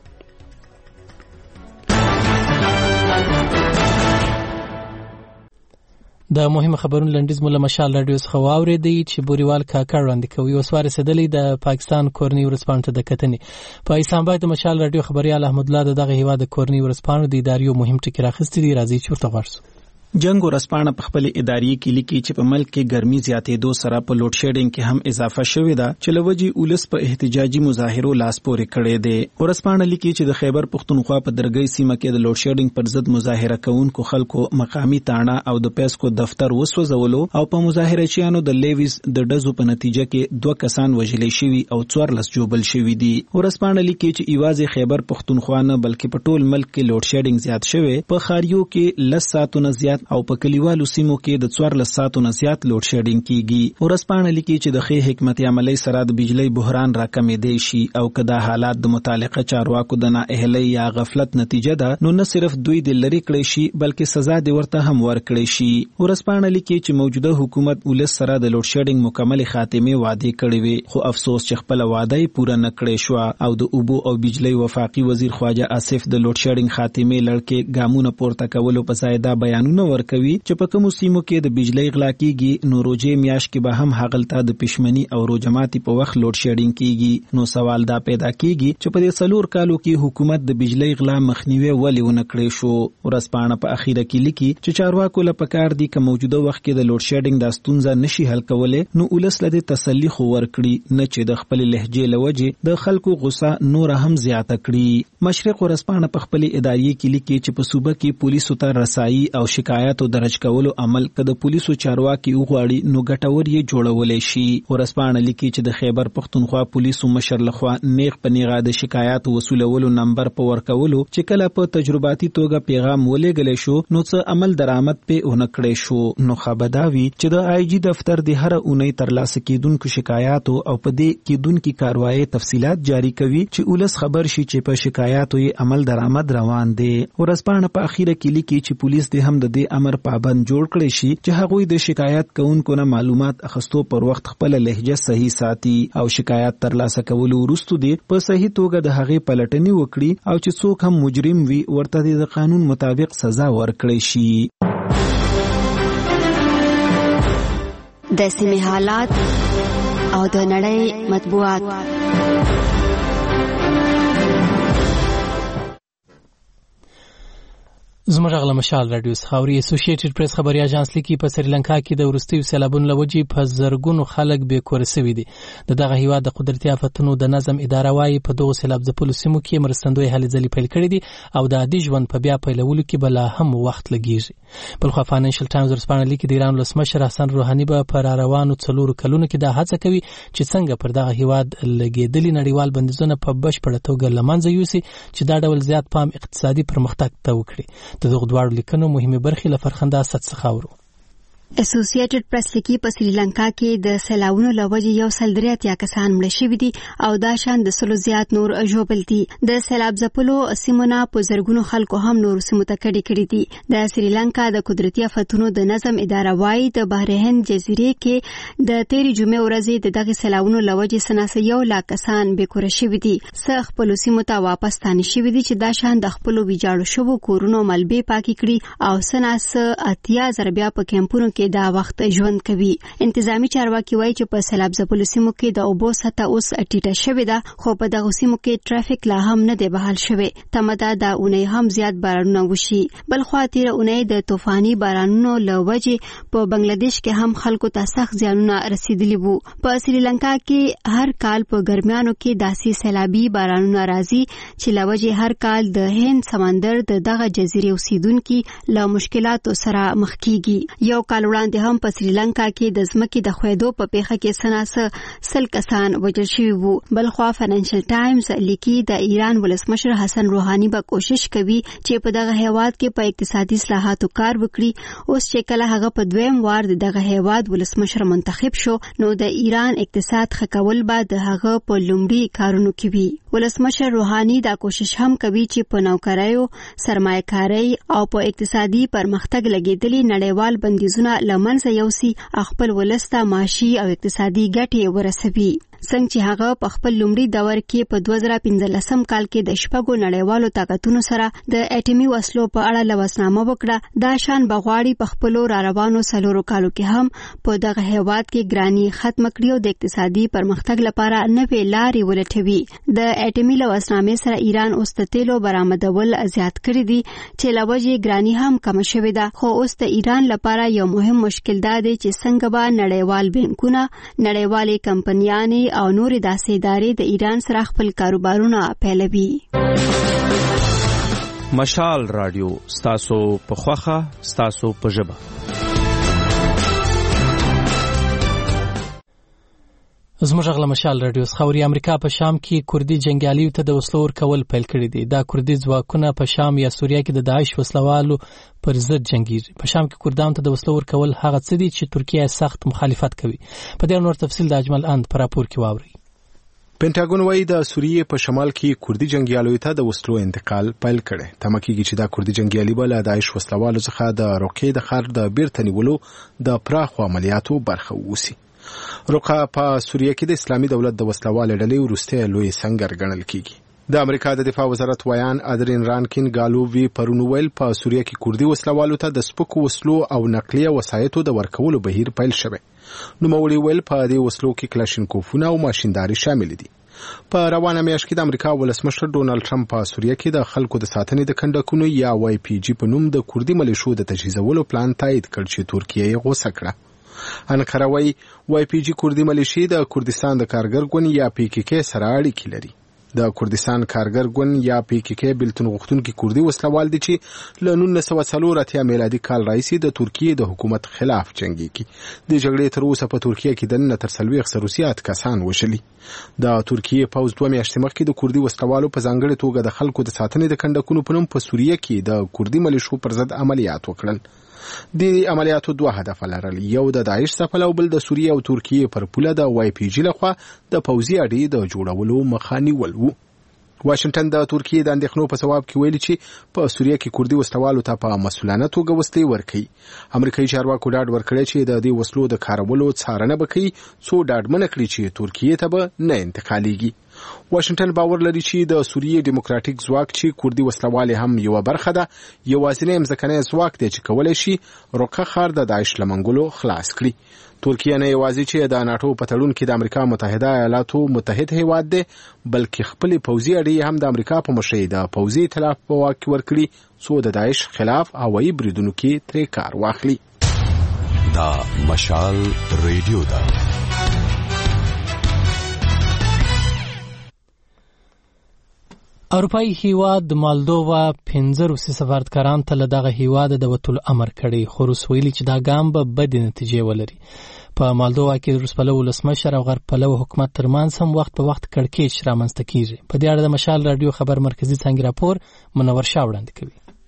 د مهمه خبرونو لنډیز مو له مشال راډیو څخه واورېدی چې بوریوال کاکړ وړاندې کوي. اوس ورسېدلی د پاکستان کورنۍ ورځپاڼو ته د کتنې. په اسلام آباد د مشال راډیو خبریال احمد الله د دغه هیواد د کورنۍ ورځپاڼو د ادارې مهم ټکي راخیستي دي. راځي چې ورته غواړو. جنگ ورځپاڼه په خپل ادارې کې لیکي چې په ملک کې ګرمي زیاتېدو سره په لوډ شیډینګ کې هم اضافه شوې ده چې لوجي اولس په احتجاجي مظاهرو لاس پورې کړي دي. ورځپاڼه لیکي چې د خیبر پښتونخوا په درګۍ سیمه کې د لوډ شیډینګ پر ضد مظاهره کوونکو خلکو مقامي تاڼه او د پیسکو دفتر وسوځولو او په مظاهرچیانو د لیویز د ډزو په نتیجه کې دوه کسان وژل شوي او څوارلس جوبل شوي دي. ورځپاڼه لیکي چې ایوازې خیبر پښتونخوا نه بلکې په ټول ملک کې لوډ شیډینګ زیات شوی. په خاریو کې لس ساعتونه زیات او په کلیوالو سیمو کې د څوارلس ساعتو نه زیات لوډ شیډینګ کیږي. ورځپاڼه لیکي چې د ښې حکمت عملۍ سره د بجلی بحران راکمېدی شي او که دا حالات د متعلقه چارواکو د نااهلۍ یا غفلت نتیجه ده نو نه صرف دوی د لرې کړی شي بلکې سزا د ورته هم ورکړی شي. ورځپاڼه لیکي چې موجوده حکومت ولس سره د لوډ شیډینګ مکمل خاتمه وعده کړې وي خو افسوس چې خپل وعده یې پوره نه کړې شو او د اوبو او بجلی وفاقي وزیر خواجه آصف د لوډ شیډینګ خاتمه لړکې ګامونه پورته کولو په ځای دا بیانونه ورکوي چې په کومو سیمو کې د بجلی غلا کیږي نو روزې میاشت کې به هم هغلته د پښمني او روزماتي په وخت لوډ شیډینګ کیږي. نو سوال دا پیدا کیږي چې په دې څلور کالو کې حکومت د بجلی غلا مخنیوي ولې ونه کړی شو. ورځپاڼه په اخیره کې لیکي چې چارواکو له پکار دي چې موجوده وخت کې د لوډ شیډینګ د ستونزه نشي حل کولای نو ولس له تسلی خو ورکړي نه چې د خپل لهجې لوجه د خلکو غوسه نور هم زیاته کړي. مشرق ورځپاڼه په خپل ادارې کې لیکي چې په صوبه کې پولیسو ته رسایي او شکایاتو درج کولو عمل که د پولیسو چارواکي وغواړي نو ګټور یې جوړولای شي. ورځپاڼه لیکي چې د خیبر پښتونخوا پولیسو مشر لخوا نیغ په نیغه د شکایات وصولولو نمبر په ورکولو چې کله په تجرباتي توګه پیغام ولېږلی شو نو څه عمل درآمد په ونه کړی شو. نو خبرداوي چې د آی جی دفتر د هر اونۍ ترلاسه کیدونکو شکایاتو او په دې کیدونکو کاروایی تفصيلات جاری کوي چې ولس خبر شي چې په شکایاتو یې عمل درآمد روان دي. ورځپاڼه په اخیره کې لیکي چې پولیس د هم د دې امر پابند جوړ کړی شي چې هغوی د شکایت کوونکو نه معلومات اخستو پر وخت خپل لهجه صحیح ساتي او شکایت ترلاسه کولو وروسته دي په صحیح توګه د هغې پلټنې وکړي او چې څوک هم مجرم وي ورته د قانون مطابق سزا ورکړي شي. د سیمې حالات او د نړۍ مطبوعات. زموږ غلا مشال راډیو خاوري اسوسییټډ پریس خبري اژانس لیکي په سریلانکا کې د ورستیو سیلابونو لوجي په زرګونو خلک به کور سوي دي. د دغه هیواد د قدرتي آفتونو د نظم اداره وايي په دغه سیلاب ځپلو سیمو کې مرستندوی هلې ځلې پیل کړې دي او د عادي ژوند په بیا پیلولو کې بل هم وخت لګیږي. بلخو فاینانشل ټایمز ورسپانه لیکي د ایران ولسمشر حسن روحاني به پر روانو څلورو کلونو کې د هڅه کوي چې څنګه پر دغه هیواد لګیدلي نړیوال بندیزونه په بشپړه توګه لمنځه یوسي چې دا ډول زیات پام اقتصادي پرمختګ ته وکړي. د دغه دواړو لیکنو مهمه برخې له فرخنده اسد څخه اورو. اسوسییټډ پریس لیکي په سریلانکا کې د سیلاوونو له وجې یو سل درې اتیا کسان مړه شوي دي او دا شان د سلو زیات نور ژوبل دي. د سیلاب ځپلو سیمونه په زرګونو خلکو هم نور سیمو ته کډې کړي دي. د سریلانکا د قدرتي آفتونو د نظم اداره وايي د بحر هند جزیرې کې د تیرې جمعې ورځې د دغه سیلاوونو له وجې سناسه یو لا کسان بېکوره شوي دي. څه خپلو سیمو ته واپس ستانه شوي دي چې دا شان د خپلو ویجاړو شوو کورونو ملبې پاکې کړي او سناسه اتیا زره بیا په کیمپونو کې دا وخت ژوند کوي. انتظامی چارواکي وایي چې په سیلاب ځپلو سیمو کې د اوبو سطح اوس ټیټه شوې ده خو په دغه سیمو کې ټرافیک لا هم نه دی بحال شوی. تمه ده دا اونۍ هم زیات بارانونه وشي. بلخوا تیره اونۍ د طوفاني بارانونو له وجې په بنگلادیش کې هم خلکو ته سخت زیانونه رسیدلي وو. په سریلانکا کې هر کال په ګرمیانو کې داسې سیلابي بارانونه راځي چې له وجې هر کال د هند سمندر د دغه جزیرې اوسیدونکي له مشکلاتو سره مخ کیږي. یو کال وړاندې هم په سریلانکا کې د ځمکې د ښویدو په پیښه کې سناسه سل کسان وژل شوي وو. بلخوا فاینانشل ټایمز لیکي د ایران ولسمشر حسن روحاني به کوشش کوي چې په دغه هیواد کې په اقتصادي اصلاحاتو کار وکړي. اوس چې کله هغه په دویم وار د دغه هیواد ولسمشر منتخب شو نو د ایران اقتصاد ښه کول به د هغه په لومړي کارونو کې وي. ولسمشر روحاني دا کوشش هم کوي چې په نوکریو، سرمایه‌کارۍ او په اقتصادي پرمختګ لګېدلي نړیوال بندیزونه له منځه یوسي خپل ولس ته معاشي او اقتصادي ګټې ورسوي. څنګه چې هغه په خپل لومړي دور کې په دوه زره پنځلسم کال کې د شپږو نړیوالو طاقتونو سره د اټومي وسلو په اړه لوسنامه وکړه، دا شان بغواړي په خپلو راروانو څلورو کالو کې هم په دغه هیواد کې ګراني ختم کړي او د اقتصادي پرمختګ لپاره نوې لارې ولټوي. د اټومي لوسنامې سره ایران اوس د تیلو برآمدول زیات کړي دي چې له وجې ګراني هم کم شوې ده. خو اوس د ایران لپاره یو مهم مشکل دا دی چې څنګه به نړیوال بانکونه، نړیوالې کمپنیانې او نورې داسې ادارې د ایران سره خپل کاروبارونه پیلوي. مشال رادیو ستاسو په خوخه ستاسو په ژبه. زموږ غلا مشال رادیو خوري امریکا په شام کې کوردي جنگیالیو ته د وسلو ورکول پیل کړی دی. دا کوردي ځواکونه په شام یا سوریه کې د داعش وسلوالو پر ضد جنگیږي. په شام کې کوردانو ته د وسلو ورکول هغه څه دي چې ترکیه سخت مخالفت کوي. په دې نور تفصیل د اجمل اند پر راپور کې واوري. پینټاګون وايي د سوریه په شمال کې کوردي جنگیالیو ته د وسلو انتقال پیل کړي. تمه کېږي چې دا کوردي جنگیالي به له داعش وسلوالو څخه د روکې د خار د بیرته نیولو د پراخو عملیاتو برخه ووسی. روکا په سوریه کې د اسلامي دولت د وسلوالو ډلې وروسته لوی سنگر ګڼل کېږي. د امریکا د دفاع وزارت ویان ادرین رانکین ګالووی پرونویل په سوریه کې کوردي وسلوالو ته د سپکو وسلو او نقلیه وسایطو د ورکولو بهیر پیل شوی. نو مولي ویل په دې وسلو کې کلاشینکوفونه او ماشینداري شامل دي. په روانه میاشت کې د امریکا ولسمشر ډونالد ټرمپ په سوریه کې د خلکو د ساتنې د کندکونو یا وای پی جی په نوم د کوردي ملیشو د تجهیزولو پلان تایید کړ چې ترکیه یې غوسه کړه. انقره وايي وای پی جی کوردي ملیشي د کوردستان د کارګر ګوند یا پی کی کی سره اړیکې لري. د کوردستان کارګر ګوند یا پی کی کی بلتون غوښتونکي کوردي وسلوال دي چې له نولس سوه څلور اتیا میلادي کال راهیسې د ترکیه د حکومت خلاف جنګيږي. د جګړې تر اوسه په ترکیه کې د نن تر څلوېښت سوه روسیات کسان وشلي. د ترکیه پوځ دوه میاشتې مخکې د کوردي وسلوالو په ځانګړې توګه د خلکو د ساتنې د کندکونو په نوم په سوریه کې د کوردي ملیشو پر ضد عملیات وکړل. د عملیاتو دوه هدف لرل، یو د داعش څپل او بل د سوریه او ترکیه پر پوله د وای پی جی لخوا د پوځي اډې د جوړولو مخه نیول وو. واشنگټن د ترکیه د اندېښنو په ځواب کې ویلي چې په سوریه کې کوردي وسلوالو ته په مسؤلانه توګه وسلې ورکړي. امریکایي چارواکو ډاډ ورکړی چې د دې وسلو د کارولو څارنه وکړي څو ډاډمنه کړي چې ترکیه ته به نه انتقالېږي. واشنگټن باور لري چې د سوریه دیموکراتیک ځواک چې کوردي وسلوال هم یو برخه ده، یوازینی مځکنی ځواک دی چې کولای شي روکه خار د داعش لمنګلو خلاص کړي. ترکیه نه یوازې چې د ناتو په تړون کې د امریکا متحده ایالاتو متحد هیواد دی، بلکې خپل پوځي اډې هم د امریکا په مشرۍ د پوځي ائتلاف په واک کې ورکړي څو د داعش خلاف هوایي بریدونو کې ترې کار واخلي. دا مشال ریډیو ده. اروپایي هیواد مالدووا پنځه روسي سفارتکاران ته له دغه هیواد د وتلو امر کړی، خو روس ویلي چې دا ګام به بدې نتیجې ولري. په مالدووا کې د روس پلوه ولسمشر او غرب پلوه حکومت ترمنځ هم وخت په وخت کړکېچ رامنځته کیږي. په دې اړه د مشال رادیو خبر مرکزي څانګې راپور منور شاه وړاندې کوي.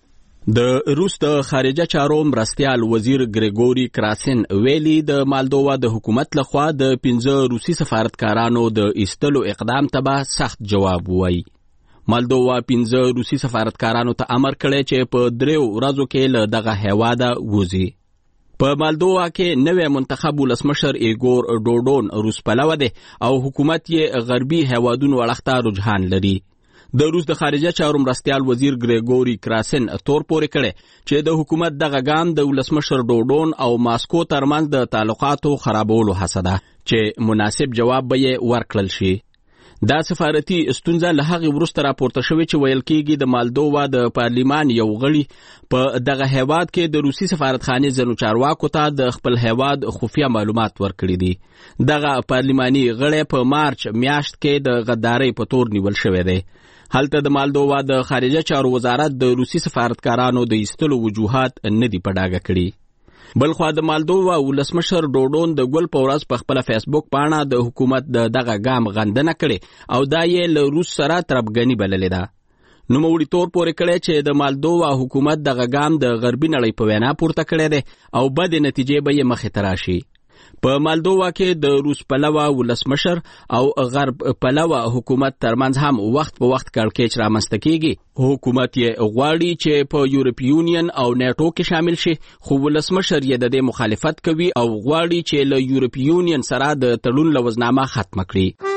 د روس د خارجه چارو مرستیال وزیر ګریګوري کراسن ویلي د مالدووا د حکومت لخوا د پنځه روسي سفارتکارانو د ایستلو اقدام ته به سخت جواب وایي. مالدووا پنځه روسي سفارتکارانو ته امر کړی چې په دریو ورځو کې له دغه هیواده ووځي. په مالدووا کې نوی منتخب ولسمشر ایګور ډوډون روس پلوه دی او حکومت یې غربي هیوادونو اړخ ته رجحان لري. د روس د خارجه چارو مرستیال وزیر ګریګوري کراسن تور پورې کړي چې د حکومت دغه ګام د ولسمشر ډوډون او ماسکو ترمنځ د تعلقاتو خرابولو هڅه ده چې مناسب جواب به یې ورکړل شي. دا سفارتي ستونزه له هغې وروسته راپورته شوې چې ویل کېږي د مالدووا د پارلیمان یو غړي په دغه هیواد کې د روسي سفارتخانې ځینو چارواکو ته د خپل هیواد خفیه معلومات ورکړي دي. دغه پارلیماني غړی په مارچ میاشت کې د غدارۍ په تور نیول شوی دی. هلته د مالدووا د خارجه چارو وزارت د روسي سفارتکارانو د ایستلو وجوهات نه دي په ډاګه کړي. بلخوا د مالدووا ولسمشر ډوډون د ګل په ورځ په خپله فیسبوک پاڼه د حکومت د دغه ګام غندنه کړې او دا یې له روس سره تربګني بللې ده. نوموړي تور پورې کړی چې د مالدووا حکومت دغه ګام د غربي نړۍ په وینا پورته کړی دی او بدې نتیجې به یې مخې ته راشي. په مالدووا کې د روس پلوه ولسمشر او غرب پلوه حکومت ترمنځ هم وخت په وخت کړکېچ رامنځته کیږي. حکومت یې غواړي چې په یورپي یونین او نیټو کې شامل شي، خو ولسمشر یې د دې مخالفت کوي او غواړي چې له یورپي یونین سره د تړون لوزنامه ختمه کړي.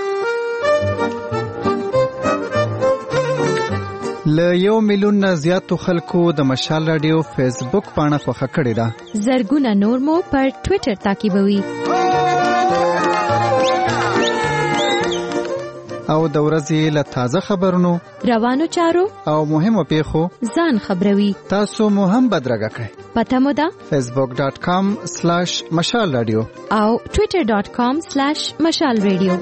له یو میلیون نه زیاتو خلکو د مشال رادیو فیسبوک پاڼه خوښه کړې ده. زرګونه نور مو پر ټویټر تعقیبوي او د ورځې له تازه خبرونو، روانو چارو او مهمو پیښو ځان خبروي. تاسو مو هم بدرګه کړئ. پته مو ده فیسبوک ډاټ کام سلاش مشال رادیو او ټویټر ډاټ کام سلاش مشال رادیو.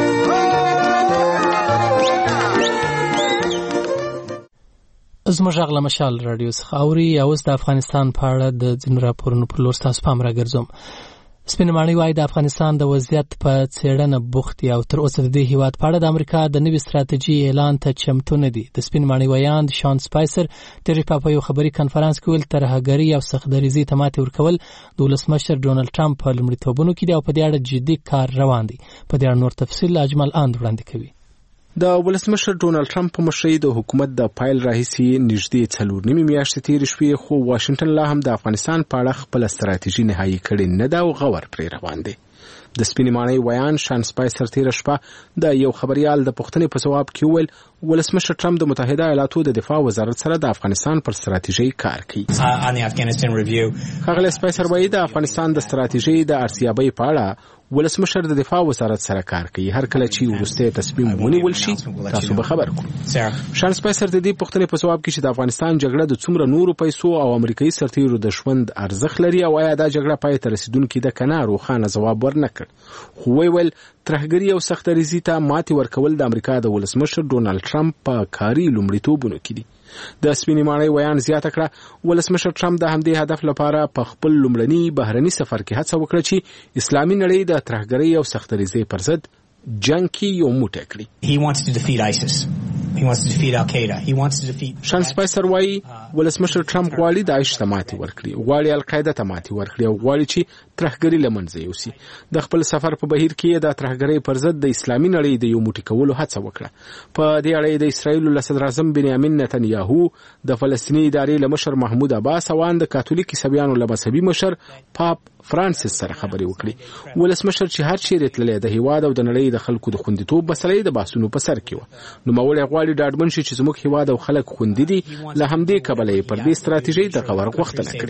زموږ غږ له مشال رادیو څخه اوري. اوس د افغانستان په اړه د ځینو راپورونو پر لور ستاسو پام راګرځوم. سپین ماڼۍ وایي د افغانستان د وضعیت په څېړنه بوخت دي او تر اوسه د دې هیواد په اړه د امریکا د نوې ستراتیژي اعلان ته چمتو نه دي. د سپین ماڼۍ ویاند شان سپایسر تېره شپه په یو خبري کنفرانس کې ویل ترهګري او سختدریزۍ ته ماتې ورکول د ولسمشر ډونالډ ټرمپ په لومړیتوبونو کې دي او په دې اړه جدي کار روان دی. په دې اړه نور تفصیل اجمل اند وړاندې کوي. د ولسمشر ډونالډ ټرمپ په مشرۍ د حکومت د پایل راهیسې نږدې څلور نیمې میاشتې تېرې شوې، خو واشنګټن لا هم د افغانستان په اړه خپله ستراتیژي نهایي کړې نه ده او غور پرې روان دی. د سپینې ماڼۍ ویان شان سپایسر تېره شپه د یو خبریال د پوښتنې په ځواب کې وویل ولسمشر ټرمپ د متحده ایالاتو د دفاع وزارت سره د افغانستان پر ستراتیژۍ کار کوي. ښاغلی سپایسر وایي د افغانستان د ستراتیژۍ د ارزیابۍ په اړه ولسمشر د دفاع وزارت سره کار کوي. هر کله چې وروستی تصمیم ونیول شي تاسو به خبر کړو. شان سپایسر د دې پوښتنې په ځواب کې چې د افغانستان جګړه د څومره نورو پیسو او امریکایي سرتیرو د ژوند ارزښت لري او آیا دا جګړه پای ته رسیدونکې ده که نه، روښانه ځواب ورنه کړ. خو ویل ترهګري او سختدریزۍ ته ماتې ورکول د امریکا د ولسمشر ډونالډ ټرمپ په کاري لومړیتوبونو کې دي. د سپینې ماڼۍ ویان زیاته کړه ولسمشر ټرمپ د همدې هدف لپاره په خپل لومړني بهرني سفر کې هڅه وکړه چې اسلامي نړۍ د ترهګرۍ او سختدریزۍ پر ضد جنگ کې یو موټی کړي. شان سپایسر وایي ولسمشر ټرمپ غواړي داعش ته ماتې ورکړي، غواړي القاعده ته ماتې ورکړي او غواړي چې ترهګري له منځه یوسي. د خپل سفر په بهیر کې د ترهګرۍ پر ضد د اسلامي نړۍ د یو موټی کولو هڅه وکړه. په دې اړه د اسرایل له صدر اعظم بنیامین نتنیاهو، د فلسطیني ادارې له مشر محمود عباس او د کاتولیک عیسویانو له مذهبي مشر پاپ فرانسیس سره خبرې وکړي. ولسمشر چې هر چیرې تللی د هیواد او د نړۍ د خلکو د خوندیتوب مسلې د بحثونو په سر کې وه. نوموړی غواړي ډاډمن شي چې زموږ هیواد او خلک خوندي دي، له همدې کبله یې پر دې ستراتیژۍ دغه ورغوښتنه کړې.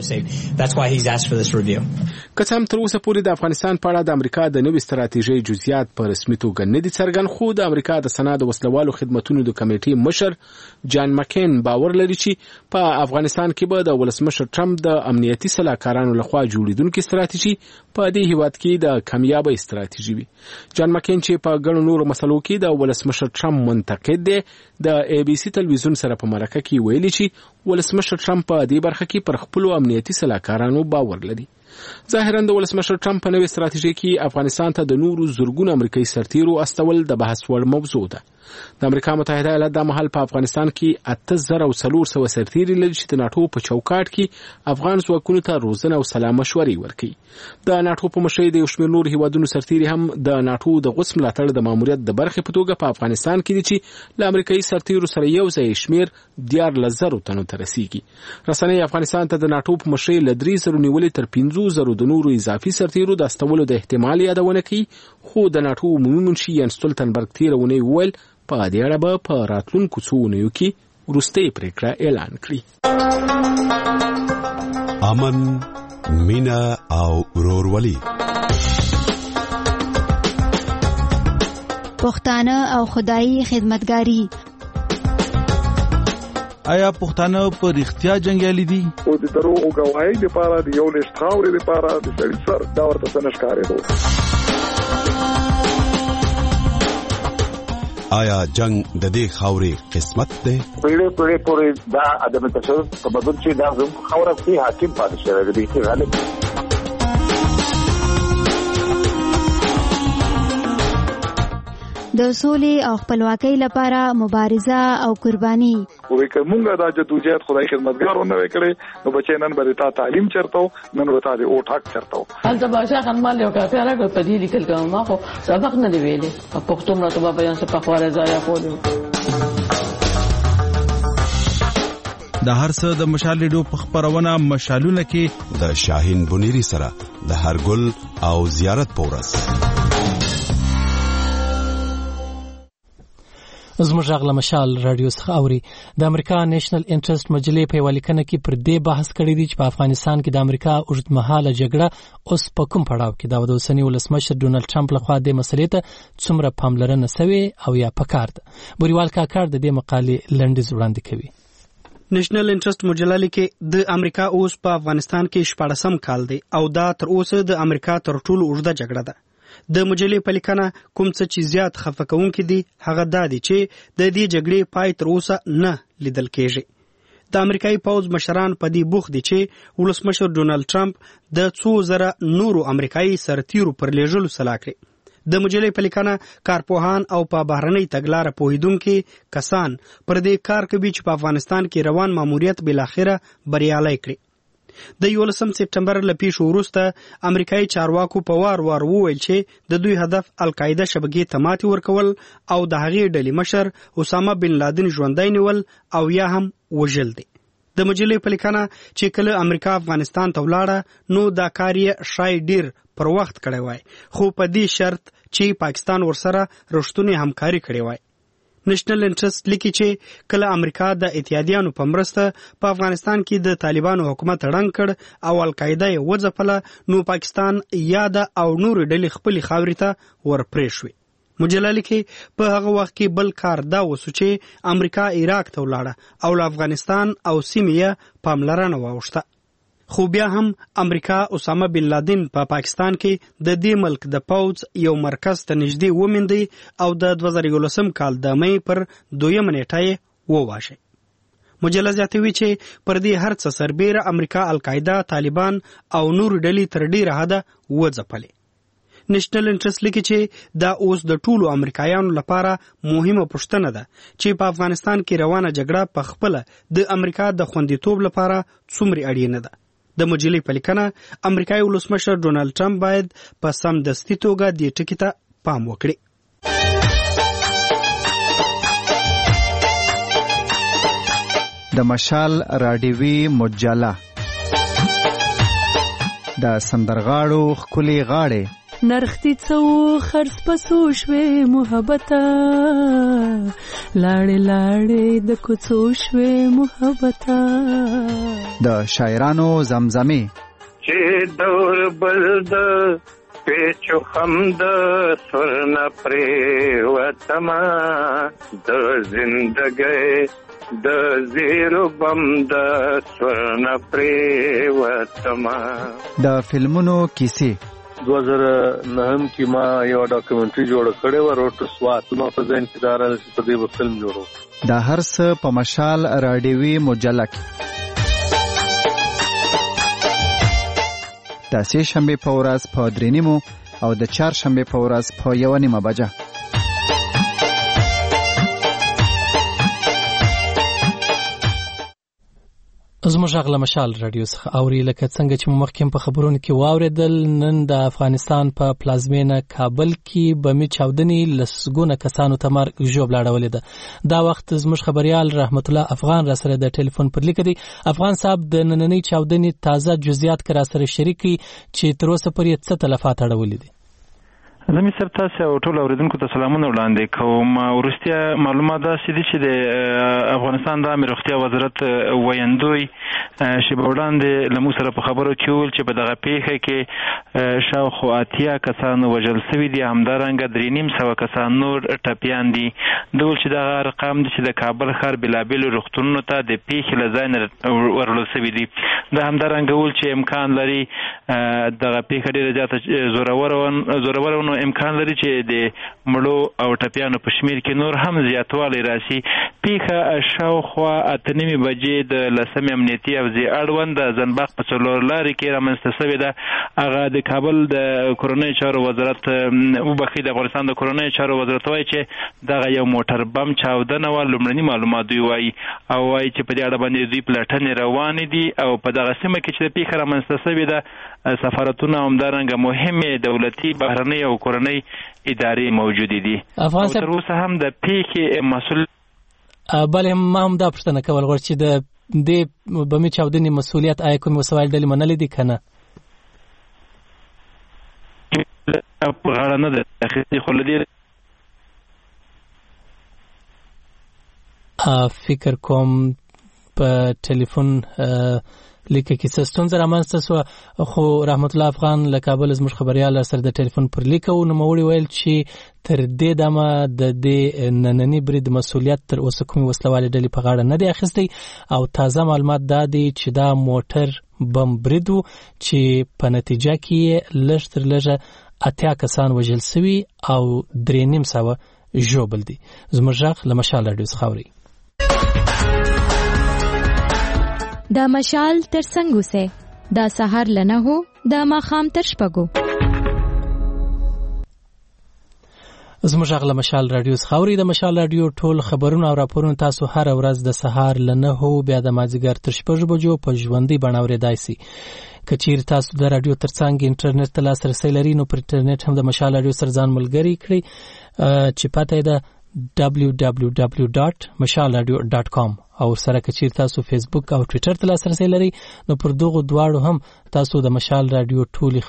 که څه هم تر اوسه پورې د افغانستان په اړه د امریکا د نوې ستراتیژۍ جزئیات په رسمي توګه نه دي څرګند، خو د امریکا د سنا د وسلوالو خدمتونو د کمیټې مشر جان مکین باور لري چې په افغانستان کې به د ولسمشر ټرمپ د امنیتي سلاکارانو لخوا جوړېدونکې ستراتیژي په دې هیواد کې د کامیابۍ ستراتیژي وي. جان مکین چې په ګڼو نورو مسلو کې د ولسمشر ټرمپ منتقد دی، د ای بي سي تلویزیون سره په مرکه کې ویلي چې ولسمشر ټرمپ په دې برخه کې پر خپلو امنیتي سلاکارانو باور لري. ظاهرا د ولسمشر ټرمپ په نوې ستراتیژۍ کې افغانستان ته د نورو زرګونو امریکایي سرتیرو استول د بحث وړ موضوع ده. د امریکا متحده ایالات د محل په افغانستان کې اته زره او څلور سوه سرتیري لري چې د ناتو په چوکاټ کې افغان ځواکونو ته روزنه او سلا مشورې ورکوي. د ناتو په مشرۍ د یو شمېر نور هیوادونو سرتیري هم د ناتو د غوڅ ملاتړ د ماموریت د برخې په توګه په افغانستان کې دي چې له امریکایي سرتیرو سره یو ځای شمېر دیارلس زرو تنو ته رسیږي. رسنۍ افغانستان ته د ناتو په مشرۍ له درې زرو نیولې تر پنځو زرو د نورو اضافي سرتیرو د استولو د احتمال یادونه کوي، خو د ناتو عمومي منشي یان ستولتنبرګ تېره اونۍ وویل په دې اړه به په راتلونکو څو اونیو کې وروستۍ پرېکړه اعلان کړي. امن، مینه او ورورولي، پښتانه او خدایي خدمتګاري. آیا پښتانه په رښتیا جنگیالي دي؟ او د دروغو گواهی لپاره د یو لیست خاورې لپاره د سړي سر دا ورته څه نه ښکارېدو. آیا جنگ د دې خاورې قسمت دی؟ پیړۍ پیړۍ پورې دا عدم تشدد په بدل چې دا زموږ خاوره کې حاکم پاتې شوی دی چې غالب د سولې او خپلواکۍ لپاره مبارزه او قرباني. وې کومه دا جدوجہد خدای خدمتګارونه وکړي نو بچي نن به تا تعلیم چرته نن به تا د اوټ حق چرته. هلته باشا خنمال یو کافي راغله په دې لیکل کوم ما خو سبق نه دی ویلې په پښتو مړه ته بیان څه په خواره ځای خو د هر څه د مشال ریډیو په خبرونه مشالونه کې د شاهین بنيري سره د هرګل او زیارت پورس. زموږ غږ له مشال رادیو څخه اوري. د امریکا نېشنل انټرست مجلې په یوه لیکنه کې پر دې بحث کړی دی چې په افغانستان کې د امریکا اوږدمهاله جګړه اوس په کوم پړاو کې ده او د اوسني ولسمشر ډونالډ ټرمپ لخوا دې مسلې ته څومره پاملرنه سوې او یا پکار ده. بوریوال کاکړ د دې مقالې لنډیز وړاندې کوي. نېشنل انټرست مجله لیکي د امریکا اوس په افغانستان کې شپاړسم کال دی او دا تر اوسه د امریکا تر ټولو اوږده جګړه ده. د مجلې په لیکنه کوم څه چې زیات خفه کوونکي دي هغه دا دي چې د دې جګړې پای تر اوسه نه لیدل کېږي. د امریکایي پوځ مشران په دې بوخت دي چې ولسمشر ډونالډ ټرمپ د څو زره نورو امریکایي سرتیرو پر لیږلو سلا کړي. د مجلې په لیکنه کارپوهان او په بهرنۍ تګلاره پوهیدونکي کسان پر دې کار کوي چې په افغانستان کې روان ماموریت بالاخره بریالی کړي. د یولسم سپټمبر له پیښو وروسته امریکایي چارواکو په وار وار وویل چې د دوی هدف القاعده شبکې ته ماتې ورکول او د هغې ډلې مشر اسامه بن لادن ژوندی نیول او یا هم وژل دي. د مجلې په لیکنه چې کله امریکا افغانستان ته ولاړه نو دا کار یې شای ډیر پر وخت کړی وای، خو په دې شرط چې پاکستان ورسره رښتونې همکاري کړې وای. نېشنل انټرست لیکي چې کله امریکا د اتحادیانو په مرسته په افغانستان کې د طالبانو حکومت ړنګ کړ او القاعده یې وځپله نو پاکستان یاد او نور ډلې خپل خاورې ته ورپرې شوې. مجله لیکي په هغه وخت کې بل کار دا وسو چې امریکا عراق ته ولاړه او له افغانستان او سیمې پاملرنه واوښته. خو بیا هم امریکا اسامه بن لادن په پا پاکستان کې د دې ملک د پوځ یو مرکز ته نږدې وموندی او د دوه زره یولسم کال د مې پر دویمه نیټه یې وواژه. مجله زیاتوي چې پر دې هر څه سربیره امریکا القاعده، طالبان او نور ډلې تر ډیره حده وځپلې. نېشنل انټرست لیکي چې دا اوس د ټولو امریکایانو لپاره مهمه پوښتنه ده چې په افغانستان کې روانه جګړه په خپله د امریکا د خوندیتوب لپاره څومره اړینه ده. د مجلې په لیکنه امریکایي ولسمشر ډونالډ ټرمپ باید په سمدستي توګه دې ټکي ته پام وکړي. د مشال راډیوي مجله د سندرغاړو ښکلې غاړې نرختی څو خرڅ پسو شوې محبته لاړې لاړې د کوڅو شوې محبته د شاعرانو زمزمې چې دور بل د پیچو خم د سرنا پرې وتما د زندګۍ د زیرو بم د سرنا پرې وتما. د فلمونو کیسې دو زره نهم کې ما یو ډاکومنټري جوړ کړی و روټ سوات ما په ځین کې دارل په دې فلم جوړو. د هر څه په مشال راډیوي مجله کې د سې شنبه په ورځ په درې نیمو او د چهار شنبه په ورځ په یو نیمه بجه. زموږ غږ مشال رادیو څخه اوري لکه څنګه چې مخکې په خبرونو کې واوریدل نن د افغانستان په پلازمینه کابل کې بمي چاودنې لسګونه کسانو ته مرګ ژوبل اړولې ده دا وخت زموږ خبريال رحمت الله افغان را سره د ټلیفون پر لیک دی افغان صاحب د نننۍ چاودنې تازه جزئیات کرا سره شریکي چې تر اوسه پورې څه تلفات اړولې دي زمي سر تاسو او ټول اوریدونکو ته سلامونه وړاندې کوم. ورستیا معلومات دا سدي چې د افغانستان د امر روغتیا وزارت ویندوی چې وړاندې لمو سره په خبرو کې ول چې په دغه پیښه کې شاوخوا اتیا کسان وژل شوي دي همدارنګه درې نیم سوه کسان نور ټپیان دي. ډول چې دغه رقم دي چې د کابل ښار بلابل روغتونونو ته د پیښې له ځای نه ورول شوي دي. دا همدارنګه ول چې امکان لري دغه پیښه ډېره زیاته زورور زورور امکان لري چې د مړو او ټپیانو په شمیر کې نور هم زیاتوالی راشي. پیښه شاوخوا اته نیمې بجې د لسمې امنیتي حوزې اړوند د زنبق په څلور لارې کې رامنځته شوې ده. هغه د کابل د کورنیو چارو وزارت وبخښئ د افغانستان د کورنیو چارو وزارت وایي چې دغه یو موټر بم چاودنه وه. لومړني معلومات دوی وایي او وایي چې په دې اړه باندې دوی پلټنې روانې دي او په دغه سیمه کې چې د پیښه رامنځته شوې ده سفارتونه همدارنګه مهمې دولتي بهرنۍ او کورنۍ ادارې موجودې دي. او تر اوسه هم د پیښې مسؤل بلې ما هم دا پوښتنه کول غواړم چې د دې بمي چاودنې مسؤلیت آیا کومې وسایل ډلې منلې دي که نه؟ غاړه نه ده اخیستې خو له دې فکر کوم په ټلیفون لیکه کې څه ستونزه رامنځته شوه خو رحمت الله افغان له کابل زموږ خبریال سره د ټلیفون پر لیکه و نوموړي ویل چې تر دې دمه د دې ننني برید مسؤلیت تر اوسه کومې وسلوالې ډلې په غاړه نه دی اخیستی او تازه معلومات دا دی چې دا موټر بم برید و چې په نتیجه کې لږ تر لږه اتیا کسان وژل شوي او درې نیم سوه ژوبل دي. زموږ غږ له مشال راډیو څخه اورئ. دا مشال تر څنګه سه دا سحر لنه هو دا ماخام تر شپګو. زموږ غږ له مشال راډیو څخه اورئ. د مشال راډیو ټول خبرونه او راپورونه تاسو هر ورځ د سهار لنه هو بیا د مازدیګر تر شپږ بجو په ژوندۍ بڼه اورېدای شئ. که چیرې تاسو د راډیو ترڅنګ انټرنیټ ته لاسرسی لرئ نو پر انټرنیټ هم د مشال راډیو سره ځان ملګری کړئ چې پته یې ده دبلیو دبلیو دبلیو ډاټ مشال راډیو ډاټ کام او سره که چیرې تاسو فیسبوک او ټویټر ته لاسرسی لرئ نو پر دغو دواړو هم تاسو د مشال راډیو ټولې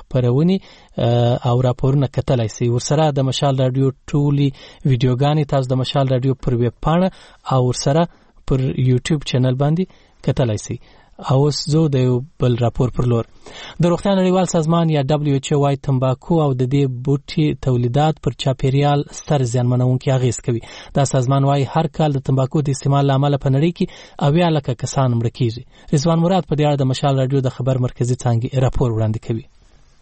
خپرونې او راپورونه کتلی شئ. ورسره د مشال راډیو ټولې ویډیوګانې تاسو د مشال راډیو پر ویب پاڼه او ورسره پر یوټیوب چینل باندې کتلی شئ. او اوس زه د یو بل راپور پر لور. د روغتیا نړیوال سازمان یا دبلیو ایچ او وايي تمباکو او د دې بوټي تولیدات پر چاپیریال ستر زیانمنونکي اغېز کوي. دا سازمان وايي هر کال د تمباکو د استعمال له امله په نړۍ کې اویا لکه کسان مړه کیږي. رضوان مراد په دې اړه د مشال راډیو د خبر مرکزي څانګې راپور وړاندې کوي.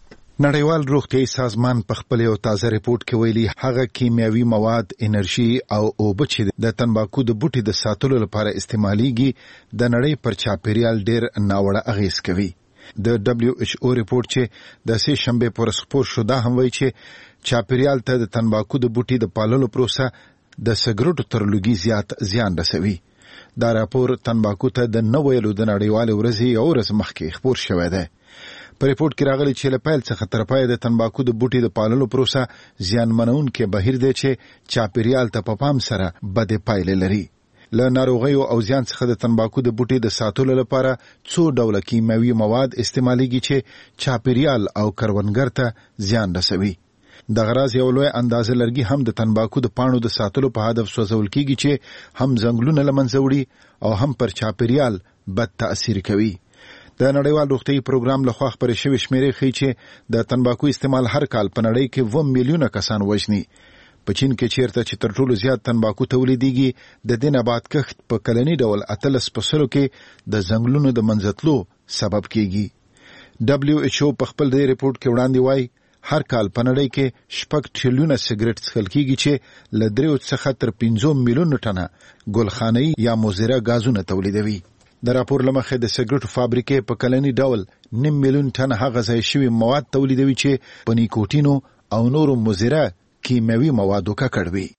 نړیوال روغتیايي سازمان په خپل یو تازه ریپورت کې ویلي هغه کیمیاوي مواد انرژي او اوبه چې د تنباکو د بوټي د ساتلو لپاره استعماليږي د نړۍ پر چاپیریال ډېر ناوړه اغېز کوي. د دبلیو ایچ او ریپورت چې د سه شنبه پر خبر شو دا هم وایي چې چاپیریال ته د تنباکو د بوټي د پاللو پروسه د سګریټو تر لږی زیات زیان رسوي. دا راپور تنباکو ته د نوویلو د نړیوال ورځې یو ورځ مخکې خبر شوی دی. په ریپورت کې راغلي چې له پیل څخه تر پایه د تنباکو د بوټي د پاللو پروسه زیانمنونکې بهیر دی چې چاپیریال ته په پام سره بدې پایلې لري. له ناروغیو او زیان څخه د تنباکو د بوټي د ساتلو لپاره څو ډوله کیمیاوي مواد استعماليږي چې چاپیریال او کروندګر ته زیان رسوي. د غراض یو لوی اندازه لرګي هم د تنباکو د پاڼو د ساتلو په هدف سوځول کیږي چې هم ځنګلونه له منځه وړي او هم پر چاپیریال بد تاثیر کوي. د نړیوال روغتیايي پروګرام لخوا خبرې شوې شمیرې ښیي چې د تنباکو استعمال هر کال په نړۍ کې اووه میلیونه کسان وژني. په چین کې چیرته چې تر ټولو زیات تنباکو تولیدېږي د دې نبات کښت په کلني ډول اتلس په سلو کې د ځنګلونو د منځه تلو سبب کیږي. دبلیو ایچ او په خپل دې ریپورت کې وړاندې وایي هر کال په نړۍ کې شپږ ټریلیونه سګریټ څښل کیږي چې له دریو څخه تر پنځه میلیونه ټنه ګلخانه‌ای یا مضره غازونه تولیدوي. د راپور لمخې د سګریټو فابریکې په کلني ډول نیم میلیون ټن هغه ځای شوي مواد تولیدوي چې په نیکوټینو او نورو مضره کیمیاوي موادو ککړ وي.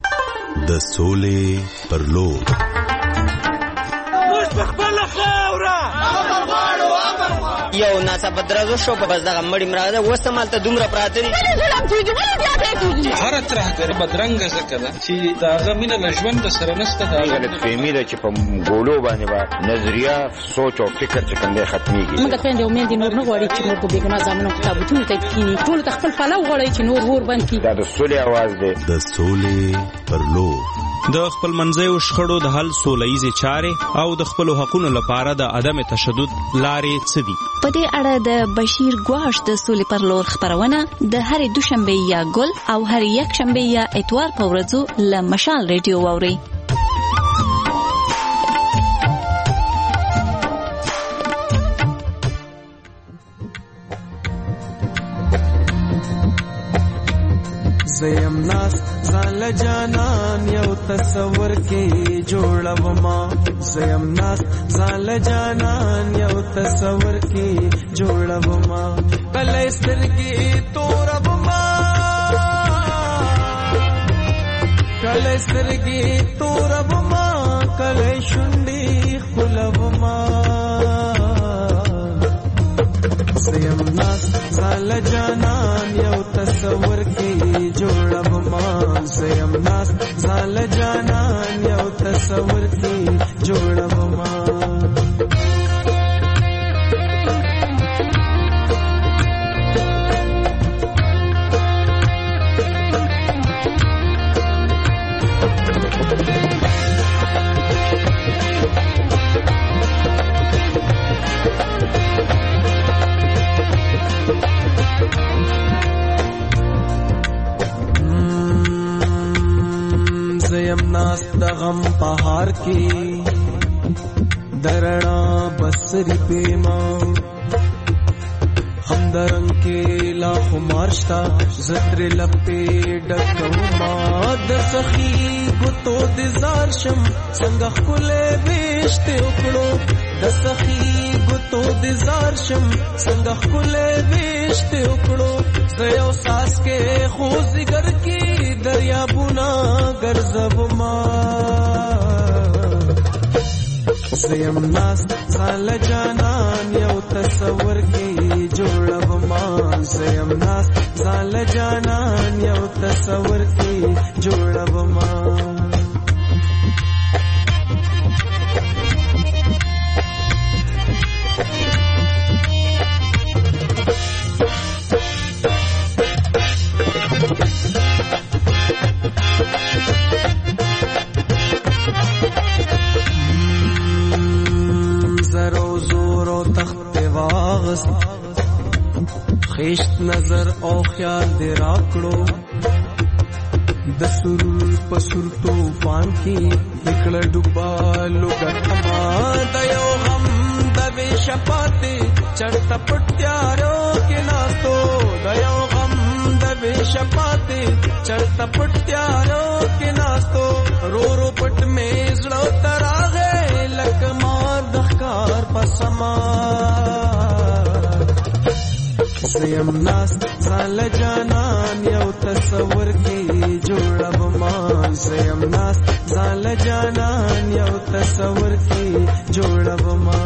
د سولې پر لور موږ په خپله خاوره یو ناڅاپه درز وشو بس دغه مړی مړه ده اوس هم هلته دومره پراته دي هره ترهګري بدرنګه ځکه ده چې د هغه مینه له ژونده سره نشته د هغه غلطفهمي ده چې په ګولو باندې به نظریه سوچ او فکر چې کوم دی ختمېږي موږ خویندې او میندې نور نه غواړي چې نور په بېګناه زامنو په تابوتونو ته کښېني ټولو ته خپل پلو غواړي چې نور اور بند کړي دا د سولې اواز دی د سولې پر لور د خپل منځیو شخړو د حل سوله ییزې چارې او د خپلو حقونو لپاره د عدم تشدد لارې څه دي؟ په دې اړه د بشیر ګواش د سولې پر لور خپرونه د هرې دوشنبه یا ګل او هرې یکشنبه یا اتوار په ورځو له مشال ریډیو واورئ. زیم ناس زال جانان یو تصور کې جوړوما زیم ناس زال جانان یو تصور کې جوړوما کله سترګې توربما کله سترګې توربما کله شونډې خلوما زیم ناس زال جانان یو تصور کې جوړوما زیم ناس زال جانان یو تصور کې جوړوما زیم ناس د غم پهار کې درنا بسری پیما هم درنګ کې لا خمارشتا زتر لپې ډکوما د سخی ګوتو د زار شم څنګه خپلې وشته وکړو د سخی ګوتو د زار شم څنګه خپلې وشته وکړو زيو ساس کې خوځګر کې دریابونه ګرځوما زیم ناس زال جانان یو تصور کې جوړوما زیم ناس زال جانان یو تصور کې جوړوما خیشت نظر او خیال دې راکړو د سرور په سر طوفان کې نکړه ډوبالو ګټما د یو غم د وې شپاتې چړت پټیارو کې ناستو د یو غم د وې شپاتې چړت پټیارو کې ناستو رو رو پټ مې زړه تراغه لکما د ښکار پسما زیم ناس زال جانان یو تصور کې جوړوما زیم ناس زال جانان یو تصور کې جوړوما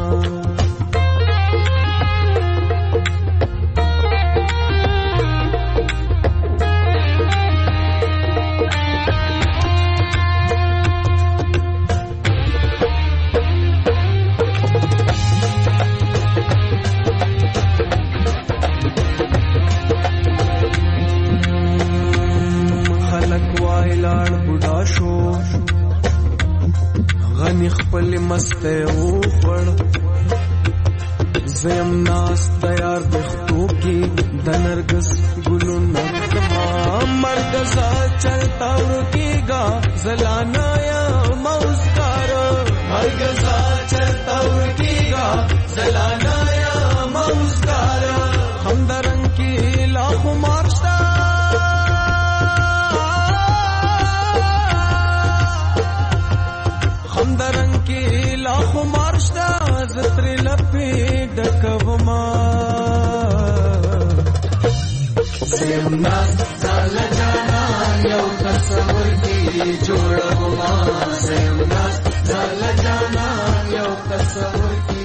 غنی خپل مسته او پړ زیم ناس تیار دختو کی د نرګس ګلو نغما مرګزا چلتا ورکیگا زلانا یا موسکار مرګزا چلتا ورکیگا زلانا یا موسکار هم درن کی لاخو مارشتا درنګ کې لاخو مارشتا زتر لپې ډکوما زیم ناس زال جانان یو تصور کې جوړوما زیم ناس زال جانان یو تصور کې